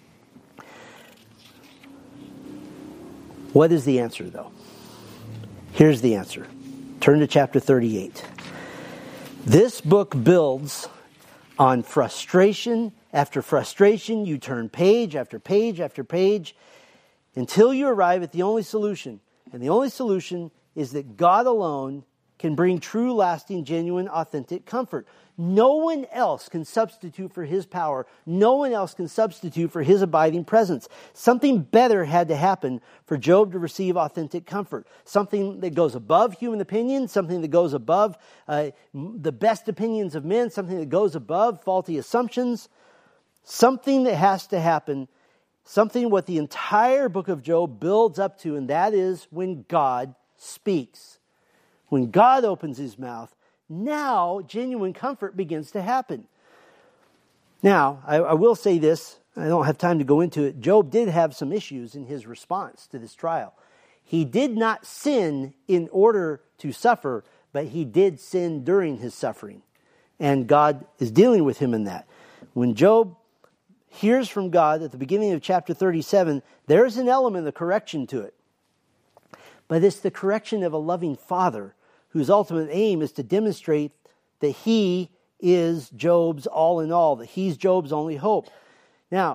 What is the answer, though? Here's the answer. Turn to chapter thirty-eight. This book builds on frustration after frustration. You turn page after page after page until you arrive at the only solution. And the only solution is that God alone can bring true, lasting, genuine, authentic comfort. No one else can substitute for his power. No one else can substitute for his abiding presence. Something better had to happen for Job to receive authentic comfort. Something that goes above human opinion, something that goes above uh, the best opinions of men, something that goes above faulty assumptions. Something that has to happen. Something what the entire book of Job builds up to, and that is when God speaks. When God opens his mouth, now genuine comfort begins to happen. Now, I, I will say this, I don't have time to go into it. Job did have some issues in his response to this trial. He did not sin in order to suffer, but he did sin during his suffering. And God is dealing with him in that. When Job hears from God at the beginning of chapter thirty-seven, there's an element of correction to it. But it's the correction of a loving father whose ultimate aim is to demonstrate that he is Job's all in all, that he's Job's only hope. Now,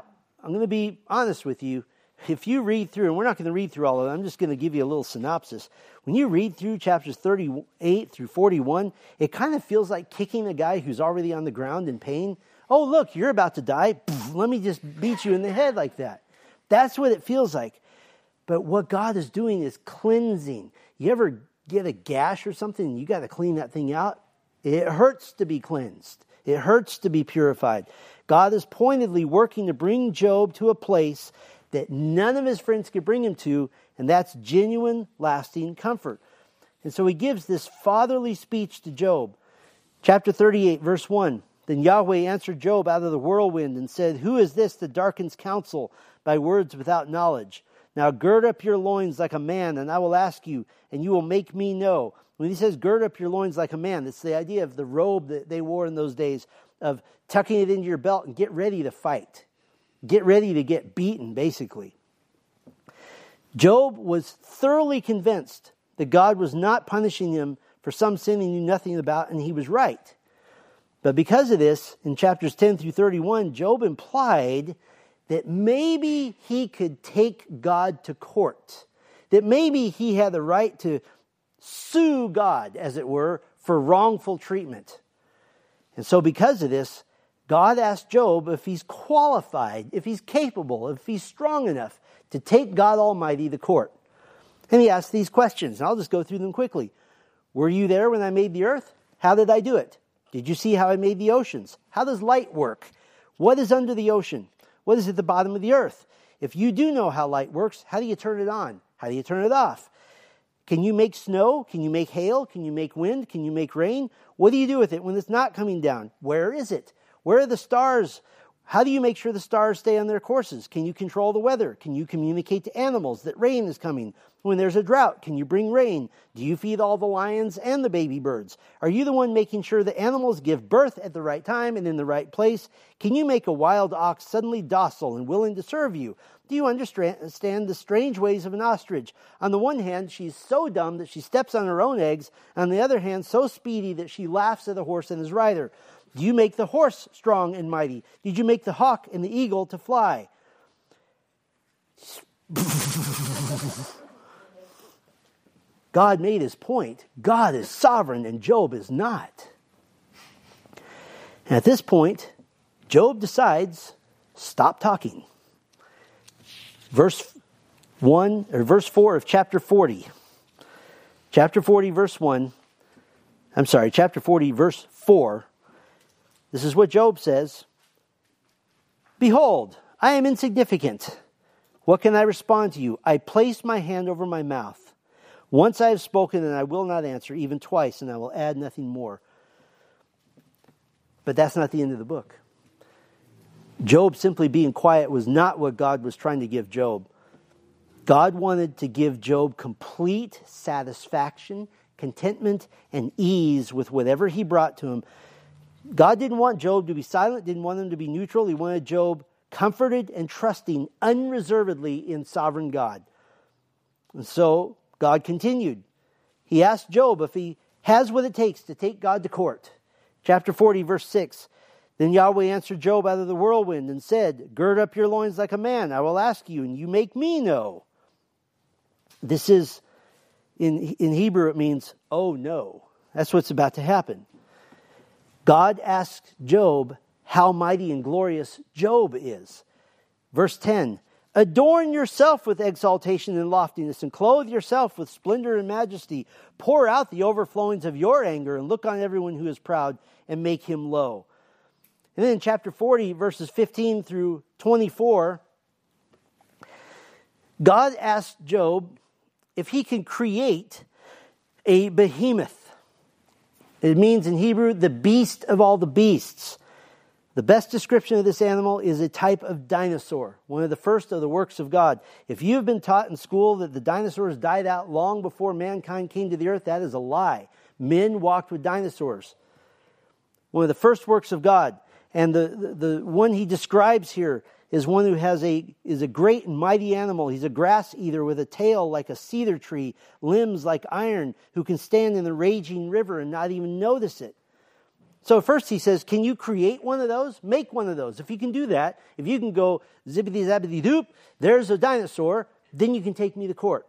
I'm going to be honest with you. If you read through, and we're not going to read through all of it, I'm just going to give you a little synopsis. When you read through chapters thirty-eight through forty-one, it kind of feels like kicking a guy who's already on the ground in pain. Oh, look, you're about to die. Let me just beat you in the head like that. That's what it feels like. But what God is doing is cleansing. You ever get a gash or something and you got to clean that thing out? It hurts to be cleansed. It hurts to be purified. God is pointedly working to bring Job to a place that none of his friends could bring him to, and that's genuine, lasting comfort. And so he gives this fatherly speech to Job. Chapter thirty-eight, verse one. Then Yahweh answered Job out of the whirlwind and said, who is this that darkens counsel by words without knowledge? Now gird up your loins like a man, and I will ask you, and you will make me know. When he says gird up your loins like a man, it's the idea of the robe that they wore in those days, of tucking it into your belt and get ready to fight. Get ready to get beaten, basically. Job was thoroughly convinced that God was not punishing him for some sin he knew nothing about, and he was right. But because of this, in chapters ten through thirty-one, Job implied that maybe he could take God to court. That maybe he had the right to sue God, as it were, for wrongful treatment. And so because of this, God asked Job if he's qualified, if he's capable, if he's strong enough to take God Almighty to court. And he asked these questions, and I'll just go through them quickly. Were you there when I made the earth? How did I do it? Did you see how I made the oceans? How does light work? What is under the ocean? What is at the bottom of the earth? If you do know how light works, how do you turn it on? How do you turn it off? Can you make snow? Can you make hail? Can you make wind? Can you make rain? What do you do with it when it's not coming down? Where is it? Where are the stars? How do you make sure the stars stay on their courses? Can you control the weather? Can you communicate to animals that rain is coming? When there's a drought, can you bring rain? Do you feed all the lions and the baby birds? Are you the one making sure the animals give birth at the right time and in the right place? Can you make a wild ox suddenly docile and willing to serve you? Do you understand the strange ways of an ostrich? On the one hand, she's so dumb that she steps on her own eggs. On the other hand, so speedy that she laughs at the horse and his rider. Do you make the horse strong and mighty? Did you make the hawk and the eagle to fly? God made his point. God is sovereign and Job is not. And at this point, Job decides, stop talking. Verse one or verse four of chapter forty. Chapter forty, verse one. I'm sorry, chapter forty, verse four. This is what Job says. Behold, I am insignificant. What can I respond to you? I place my hand over my mouth. Once I have spoken, and I will not answer, even twice, and I will add nothing more. But that's not the end of the book. Job simply being quiet was not what God was trying to give Job. God wanted to give Job complete satisfaction, contentment, and ease with whatever he brought to him. God didn't want Job to be silent, didn't want him to be neutral. He wanted Job comforted and trusting unreservedly in sovereign God. And so God continued. He asked Job if he has what it takes to take God to court. Chapter forty, verse six. Then Yahweh answered Job out of the whirlwind and said, gird up your loins like a man. I will ask you, and you make me know. This is, in, in Hebrew, it means, oh no. That's what's about to happen. God asked Job how mighty and glorious Job is. Verse ten, adorn yourself with exaltation and loftiness, and clothe yourself with splendor and majesty. Pour out the overflowings of your anger, and look on everyone who is proud, and make him low. And then in chapter forty, verses fifteen through twenty-four, God asked Job if he can create a behemoth. It means in Hebrew, the beast of all the beasts. The best description of this animal is a type of dinosaur, one of the first of the works of God. If you've been taught in school that the dinosaurs died out long before mankind came to the earth, that is a lie. Men walked with dinosaurs. One of the first works of God. And the, the, the one he describes here is one who has a is a great and mighty animal. He's a grass eater with a tail like a cedar tree, limbs like iron, who can stand in the raging river and not even notice it. So first he says, can you create one of those? Make one of those. If you can do that, if you can go zippity zappity doop, there's a dinosaur, then you can take me to court.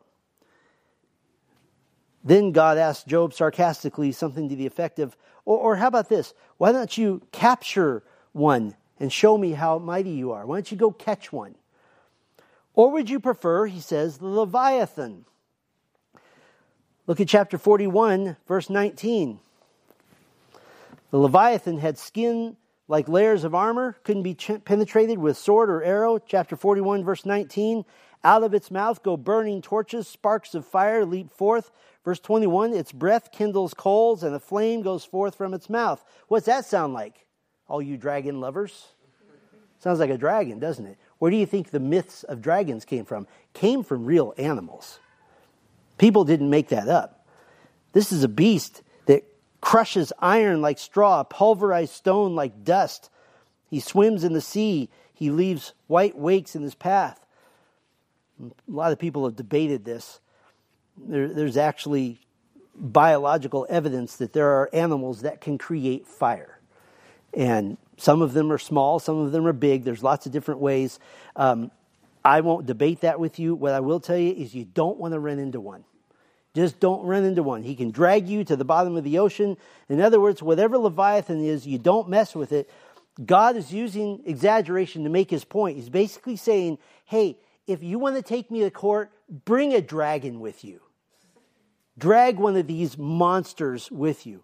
Then God asked Job sarcastically something to the effect of, or, or how about this? Why don't you capture one and show me how mighty you are? Why don't you go catch one? Or would you prefer, he says, the Leviathan? Look at chapter forty-one, verse nineteen. The Leviathan had skin like layers of armor, couldn't be ch- penetrated with sword or arrow. Chapter forty-one, verse nineteen. Out of its mouth go burning torches, sparks of fire leap forth. Verse twenty-one, its breath kindles coals, and a flame goes forth from its mouth. What's that sound like, all you dragon lovers? Sounds like a dragon, doesn't it? Where do you think the myths of dragons came from? Came from real animals. People didn't make that up. This is a beast that crushes iron like straw, pulverized stone like dust. He swims in the sea. He leaves white wakes in his path. A lot of people have debated this. There, there's actually biological evidence that there are animals that can create fire. And some of them are small, some of them are big. There's lots of different ways. Um, I won't debate that with you. What I will tell you is you don't want to run into one. Just don't run into one. He can drag you to the bottom of the ocean. In other words, whatever Leviathan is, you don't mess with it. God is using exaggeration to make his point. He's basically saying, hey, if you want to take me to court, bring a dragon with you. Drag one of these monsters with you.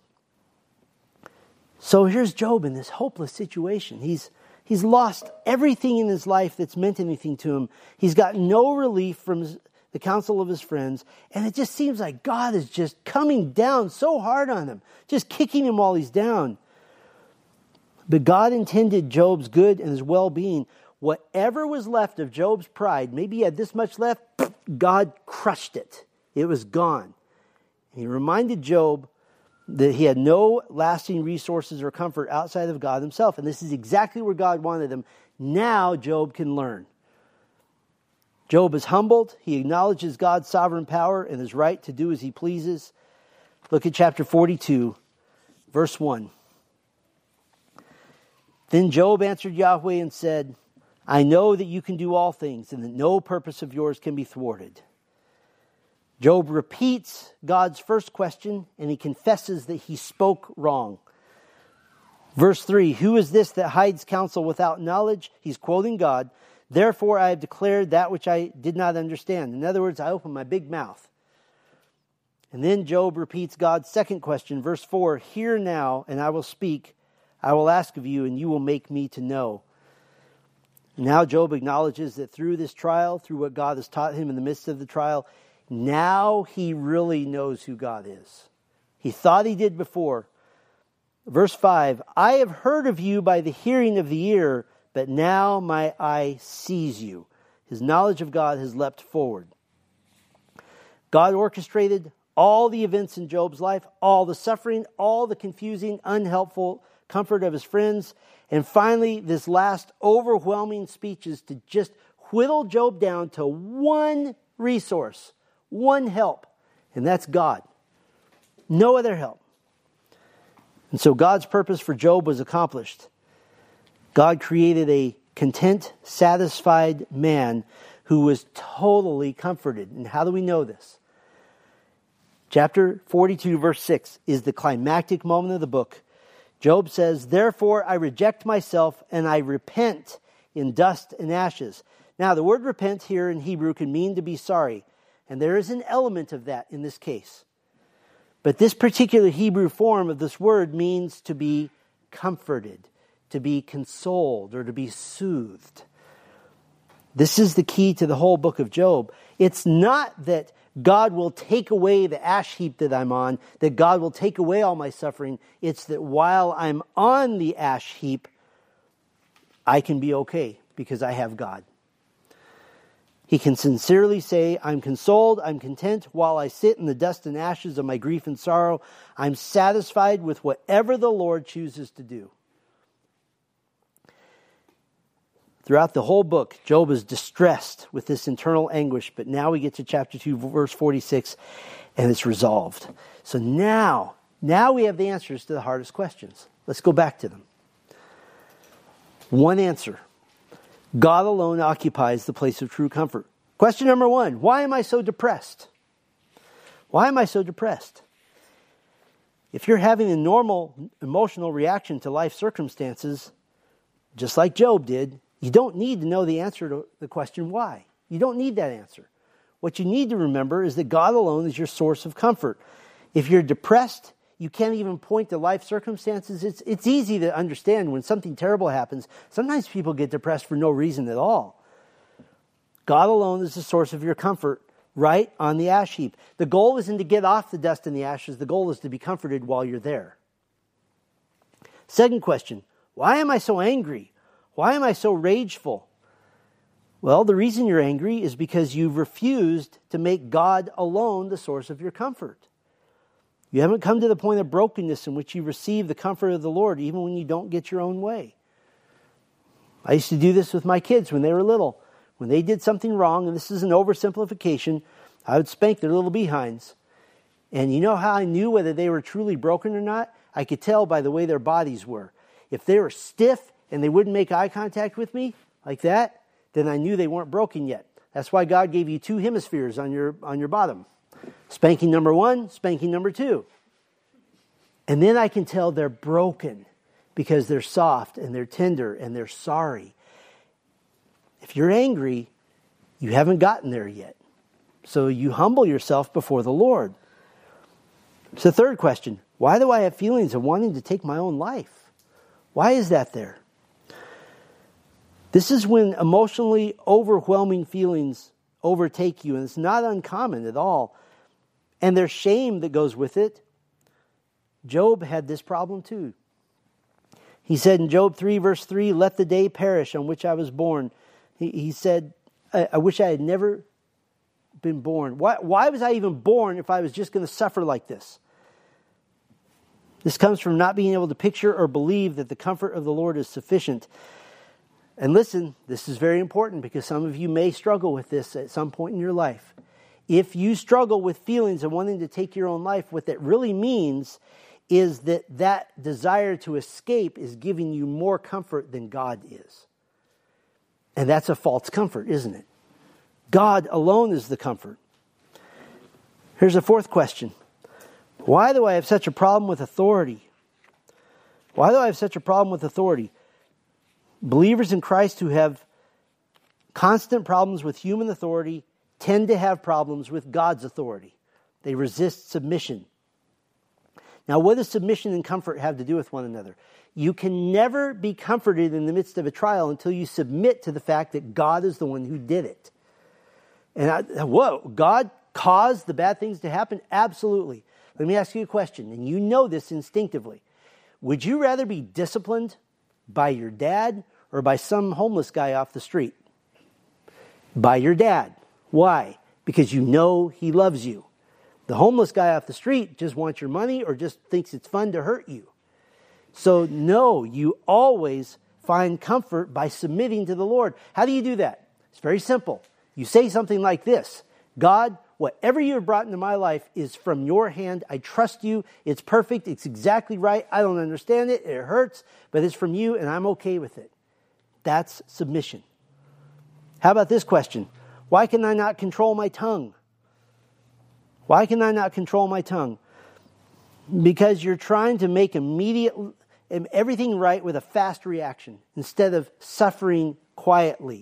So here's Job in this hopeless situation. He's he's lost everything in his life that's meant anything to him. He's got no relief from his, the counsel of his friends. And it just seems like God is just coming down so hard on him, just kicking him while he's down. But God intended Job's good and his well-being. Whatever was left of Job's pride, maybe he had this much left, God crushed it. It was gone. He reminded Job that he had no lasting resources or comfort outside of God himself. And this is exactly where God wanted him. Now Job can learn. Job is humbled. He acknowledges God's sovereign power and his right to do as he pleases. Look at chapter forty-two, verse one. Then Job answered Yahweh and said, I know that you can do all things and that no purpose of yours can be thwarted. Job repeats God's first question and he confesses that he spoke wrong. Verse three, who is this that hides counsel without knowledge? He's quoting God. Therefore I have declared that which I did not understand. In other words, I opened my big mouth. And then Job repeats God's second question. Verse four, hear now and I will speak. I will ask of you and you will make me to know. Now Job acknowledges that through this trial, through what God has taught him in the midst of the trial, now he really knows who God is. He thought he did before. Verse five, I have heard of you by the hearing of the ear, but now my eye sees you. His knowledge of God has leapt forward. God orchestrated all the events in Job's life, all the suffering, all the confusing, unhelpful comfort of his friends, and finally this last overwhelming speech is to just whittle Job down to one resource, one help, and that's God. No other help. And so God's purpose for Job was accomplished. God created a content, satisfied man who was totally comforted. And how do we know this? Chapter forty-two, verse six is the climactic moment of the book. Job says, therefore I reject myself and I repent in dust and ashes. Now the word repent here in Hebrew can mean to be sorry. And there is an element of that in this case. But this particular Hebrew form of this word means to be comforted, to be consoled, or to be soothed. This is the key to the whole book of Job. It's not that God will take away the ash heap that I'm on, that God will take away all my suffering. It's that while I'm on the ash heap, I can be okay because I have God. He can sincerely say, I'm consoled, I'm content while I sit in the dust and ashes of my grief and sorrow. I'm satisfied with whatever the Lord chooses to do. Throughout the whole book, Job is distressed with this internal anguish, but now we get to chapter two, verse forty-six, and it's resolved. So now Now we have the answers to the hardest questions. Let's go back to them. One answer. God alone occupies the place of true comfort. Question number one, why am I so depressed? Why am I so depressed? If you're having a normal emotional reaction to life circumstances, just like Job did, you don't need to know the answer to the question why. You don't need that answer. What you need to remember is that God alone is your source of comfort. If you're depressed, you can't even point to life circumstances. It's, it's easy to understand when something terrible happens. Sometimes people get depressed for no reason at all. God alone is the source of your comfort, right on the ash heap. The goal isn't to get off the dust and the ashes. The goal is to be comforted while you're there. Second question, why am I so angry? Why am I so rageful? Well, the reason you're angry is because you've refused to make God alone the source of your comfort. You haven't come to the point of brokenness in which you receive the comfort of the Lord, even when you don't get your own way. I used to do this with my kids when they were little. When they did something wrong, and this is an oversimplification, I would spank their little behinds. And you know how I knew whether they were truly broken or not? I could tell by the way their bodies were. If they were stiff and they wouldn't make eye contact with me, like that, then I knew they weren't broken yet. That's why God gave you two hemispheres on your on your bottom. Spanking number one, spanking number two. And then I can tell they're broken because they're soft and they're tender and they're sorry. If you're angry, you haven't gotten there yet. So you humble yourself before the Lord. So third question, why do I have feelings of wanting to take my own life? Why is that there? This is when emotionally overwhelming feelings overtake you, and it's not uncommon at all. And there's shame that goes with it. Job had this problem too. He said in Job three, verse three, let the day perish on which I was born. He, he said, I, I wish I had never been born. Why, why was I even born if I was just going to suffer like this? This comes from not being able to picture or believe that the comfort of the Lord is sufficient. And listen, this is very important because some of you may struggle with this at some point in your life. If you struggle with feelings of wanting to take your own life, what that really means is that that desire to escape is giving you more comfort than God is. And that's a false comfort, isn't it? God alone is the comfort. Here's a fourth question. Why do I have such a problem with authority? Why do I have such a problem with authority? Believers in Christ who have constant problems with human authority tend to have problems with God's authority. They resist submission. Now, what does submission and comfort have to do with one another? You can never be comforted in the midst of a trial until you submit to the fact that God is the one who did it. And I, whoa, God caused the bad things to happen? Absolutely. Let me ask you a question, and you know this instinctively. Would you rather be disciplined by your dad or by some homeless guy off the street? By your dad. Why? Because you know he loves you. The homeless guy off the street just wants your money or just thinks it's fun to hurt you. So no, you always find comfort by submitting to the Lord. How do you do that? It's very simple. You say something like this: God, whatever you have brought into my life is from your hand. I trust you. It's perfect. It's exactly right. I don't understand it. It hurts, but it's from you and I'm okay with it. That's submission. How about this question? Why can I not control my tongue? Why can I not control my tongue? Because you're trying to make immediate everything right with a fast reaction instead of suffering quietly.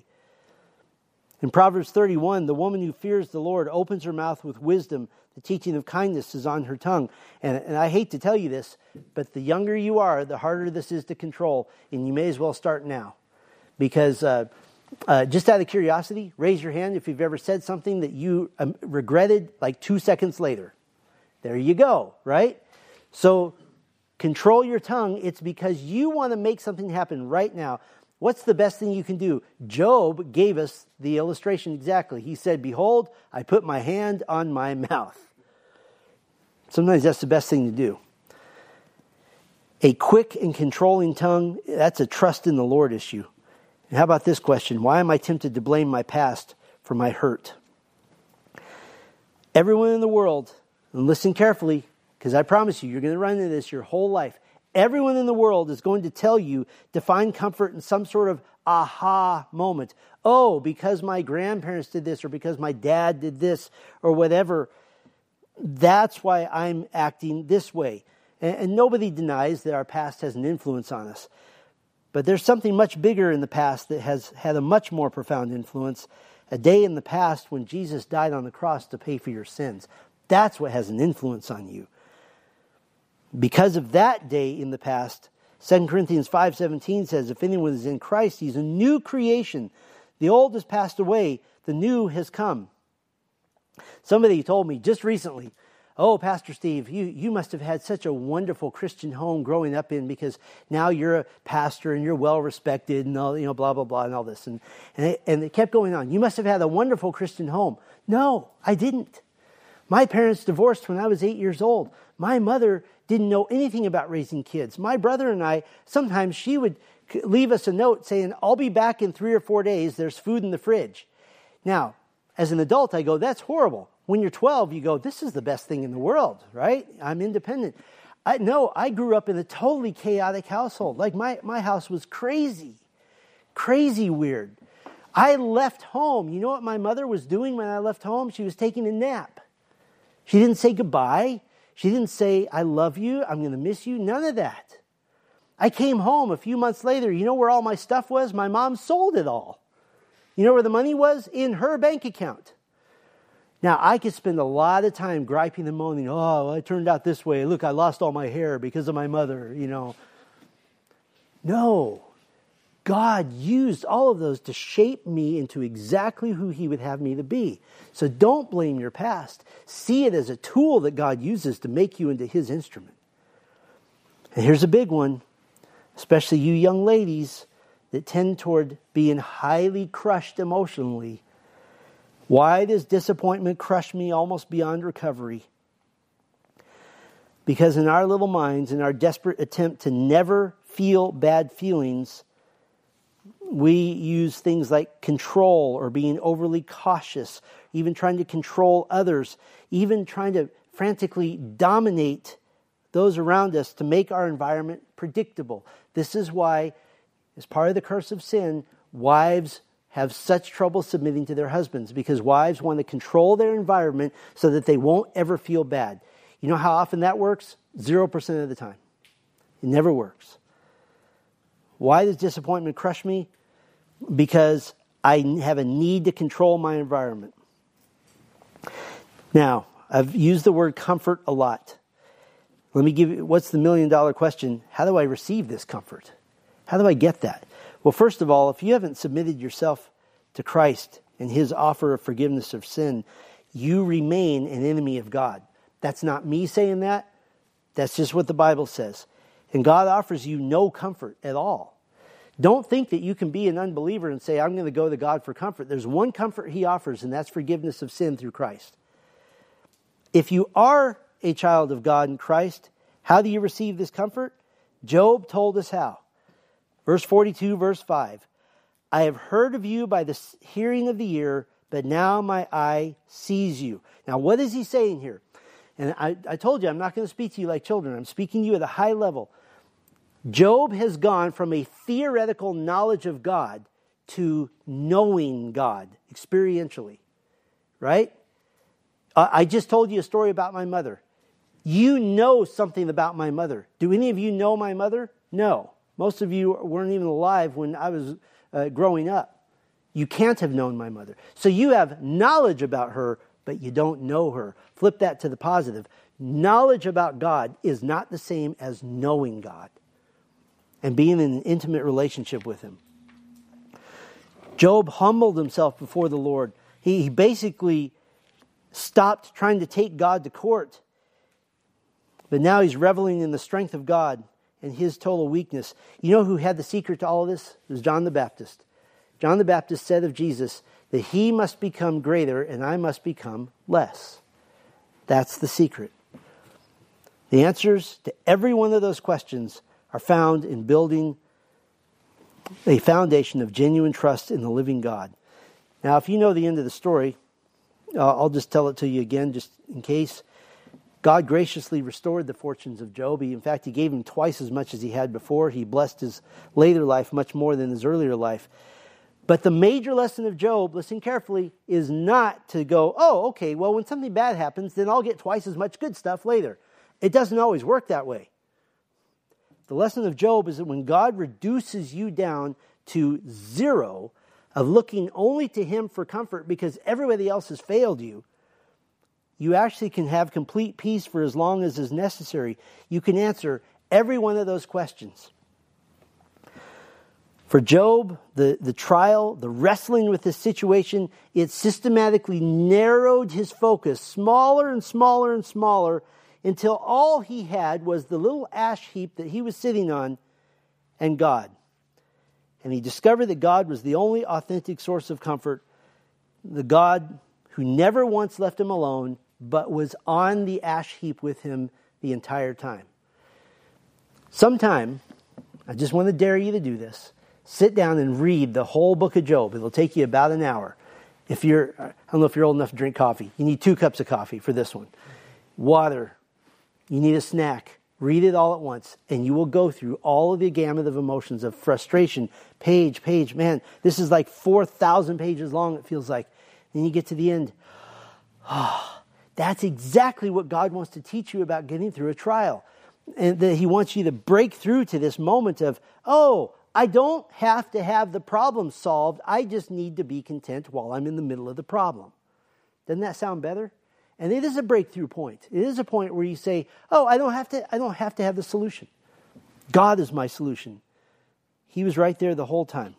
In Proverbs thirty-one, the woman who fears the Lord opens her mouth with wisdom. The teaching of kindness is on her tongue. And, and I hate to tell you this, but the younger you are, the harder this is to control. And you may as well start now. Because uh, uh, just out of curiosity, raise your hand if you've ever said something that you um, regretted like two seconds later. There you go, right? So control your tongue. It's because you want to make something happen right now. What's the best thing you can do? Job gave us the illustration exactly. He said, behold, I put my hand on my mouth. Sometimes that's the best thing to do. A quick and controlling tongue, that's a trust in the Lord issue. And how about this question? Why am I tempted to blame my past for my hurt? Everyone in the world, and listen carefully, Because I promise you, you're going to run into this your whole life. Everyone in the world is going to tell you to find comfort in some sort of aha moment. Oh, because my grandparents did this, or because my dad did this, or whatever. That's why I'm acting this way. And, and nobody denies that our past has an influence on us. But there's something much bigger in the past that has had a much more profound influence. A day in the past when Jesus died on the cross to pay for your sins. That's what has an influence on you. Because of that day in the past, Second Corinthians five seventeen says, if anyone is in Christ, he's a new creation. The old has passed away, the new has come. Somebody told me just recently, oh, Pastor Steve, you, you must have had such a wonderful Christian home growing up in, because now you're a pastor and you're well respected and all, you know, blah, blah, blah, and all this. And, and, it, and it kept going on. You must have had a wonderful Christian home. No, I didn't. My parents divorced when I was eight years old. My mother didn't know anything about raising kids. My brother and I, sometimes she would leave us a note saying, I'll be back in three or four days. There's food in the fridge. Now, as an adult, I go, that's horrible. When you're twelve, you go, this is the best thing in the world, right? I'm independent. I No, I grew up in a totally chaotic household. Like my, my house was crazy, crazy weird. I left home. You know what my mother was doing when I left home? She was taking a nap. She didn't say goodbye. She didn't say, I love you, I'm going to miss you. None of that. I came home a few months later. You know where all my stuff was? My mom sold it all. You know where the money was? In her bank account. Now, I could spend a lot of time griping and moaning, oh, it turned out this way. Look, I lost all my hair because of my mother, you know. No. God used all of those to shape me into exactly who He would have me to be. So don't blame your past. See it as a tool that God uses to make you into His instrument. And here's a big one, especially you young ladies that tend toward being highly crushed emotionally. Why does disappointment crush me almost beyond recovery? Because in our little minds, in our desperate attempt to never feel bad feelings, we use things like control or being overly cautious, even trying to control others, even trying to frantically dominate those around us to make our environment predictable. This is why, as part of the curse of sin, wives have such trouble submitting to their husbands, because wives want to control their environment so that they won't ever feel bad. You know how often that works? Zero percent of the time. It never works. Why does disappointment crush me? Because I have a need to control my environment. Now, I've used the word comfort a lot. Let me give you, what's the million dollar question? How do I receive this comfort? How do I get that? Well, first of all, if you haven't submitted yourself to Christ and His offer of forgiveness of sin, you remain an enemy of God. That's not me saying that. That's just what the Bible says. And God offers you no comfort at all. Don't think that you can be an unbeliever and say, I'm going to go to God for comfort. There's one comfort He offers, and that's forgiveness of sin through Christ. If you are a child of God in Christ, how do you receive this comfort? Job told us how. Verse forty-two, verse five. I have heard of you by the hearing of the ear, but now my eye sees you. Now, what is he saying here? And I, I told you, I'm not going to speak to you like children. I'm speaking to you at a high level. Job has gone from a theoretical knowledge of God to knowing God experientially, right? Uh, I just told you a story about my mother. You know something about my mother. Do any of you know my mother? No. Most of you weren't even alive when I was uh, growing up. You can't have known my mother. So you have knowledge about her, but you don't know her. Flip that to the positive. Knowledge about God is not the same as knowing God and being in an intimate relationship with Him. Job humbled himself before the Lord. He, he basically stopped trying to take God to court. But now he's reveling in the strength of God and His total weakness. You know who had the secret to all of this? It was John the Baptist. John the Baptist said of Jesus that He must become greater and I must become less. That's the secret. The answers to every one of those questions are found in building a foundation of genuine trust in the living God. Now, if you know the end of the story, uh, I'll just tell it to you again, just in case. God graciously restored the fortunes of Job. He, in fact, he gave him twice as much as he had before. He blessed his later life much more than his earlier life. But the major lesson of Job, listen carefully, is not to go, oh, okay, well, when something bad happens, then I'll get twice as much good stuff later. It doesn't always work that way. The lesson of Job is that when God reduces you down to zero, of looking only to him for comfort because everybody else has failed you, you actually can have complete peace for as long as is necessary. You can answer every one of those questions. For Job, the, the trial, the wrestling with this situation, it systematically narrowed his focus smaller and smaller and smaller until all he had was the little ash heap that he was sitting on and God. And he discovered that God was the only authentic source of comfort, the God who never once left him alone, but was on the ash heap with him the entire time. Sometime, I just want to dare you to do this, sit down and read the whole book of Job. It'll take you about an hour. If you're, I don't know if you're old enough to drink coffee. You need two cups of coffee for this one. Water. You need a snack. Read it all at once, and you will go through all of the gamut of emotions of frustration, page, page. Man, this is like four thousand pages long, it feels like. Then you get to the end. Oh, that's exactly what God wants to teach you about getting through a trial. And that he wants you to break through to this moment of, oh, I don't have to have the problem solved. I just need to be content while I'm in the middle of the problem. Doesn't that sound better? And it is a breakthrough point. It is a point where you say, oh, I don't have to, I don't have to have the solution. God is my solution. He was right there the whole time.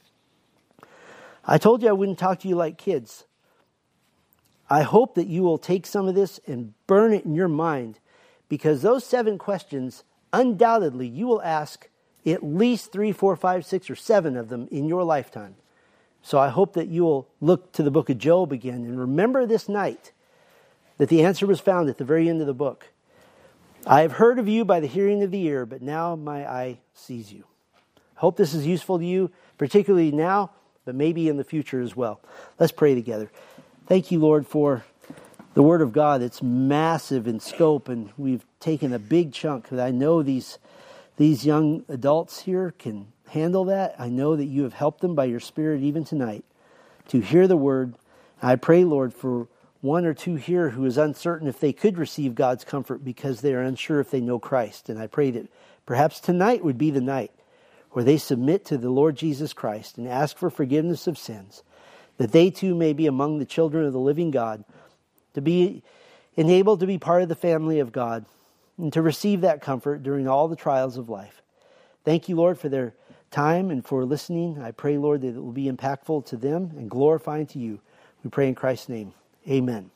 I told you I wouldn't talk to you like kids. I hope that you will take some of this and burn it in your mind, because those seven questions, undoubtedly, you will ask at least three, four, five, six, or seven of them in your lifetime. So I hope that you will look to the book of Job again and remember this night that the answer was found at the very end of the book. I have heard of you by the hearing of the ear, but now my eye sees you. I hope this is useful to you, particularly now, but maybe in the future as well. Let's pray together. Thank you, Lord, for the Word of God. It's massive in scope, and we've taken a big chunk. I know these, these young adults here can handle that. I know that you have helped them by your Spirit even tonight to hear the Word. I pray, Lord, for one or two here who is uncertain if they could receive God's comfort because they are unsure if they know Christ. And I pray that perhaps tonight would be the night where they submit to the Lord Jesus Christ and ask for forgiveness of sins, that they too may be among the children of the living God, to be enabled to be part of the family of God, and to receive that comfort during all the trials of life. Thank you, Lord, for their time and for listening. I pray, Lord, that it will be impactful to them and glorifying to you. We pray in Christ's name. Amen.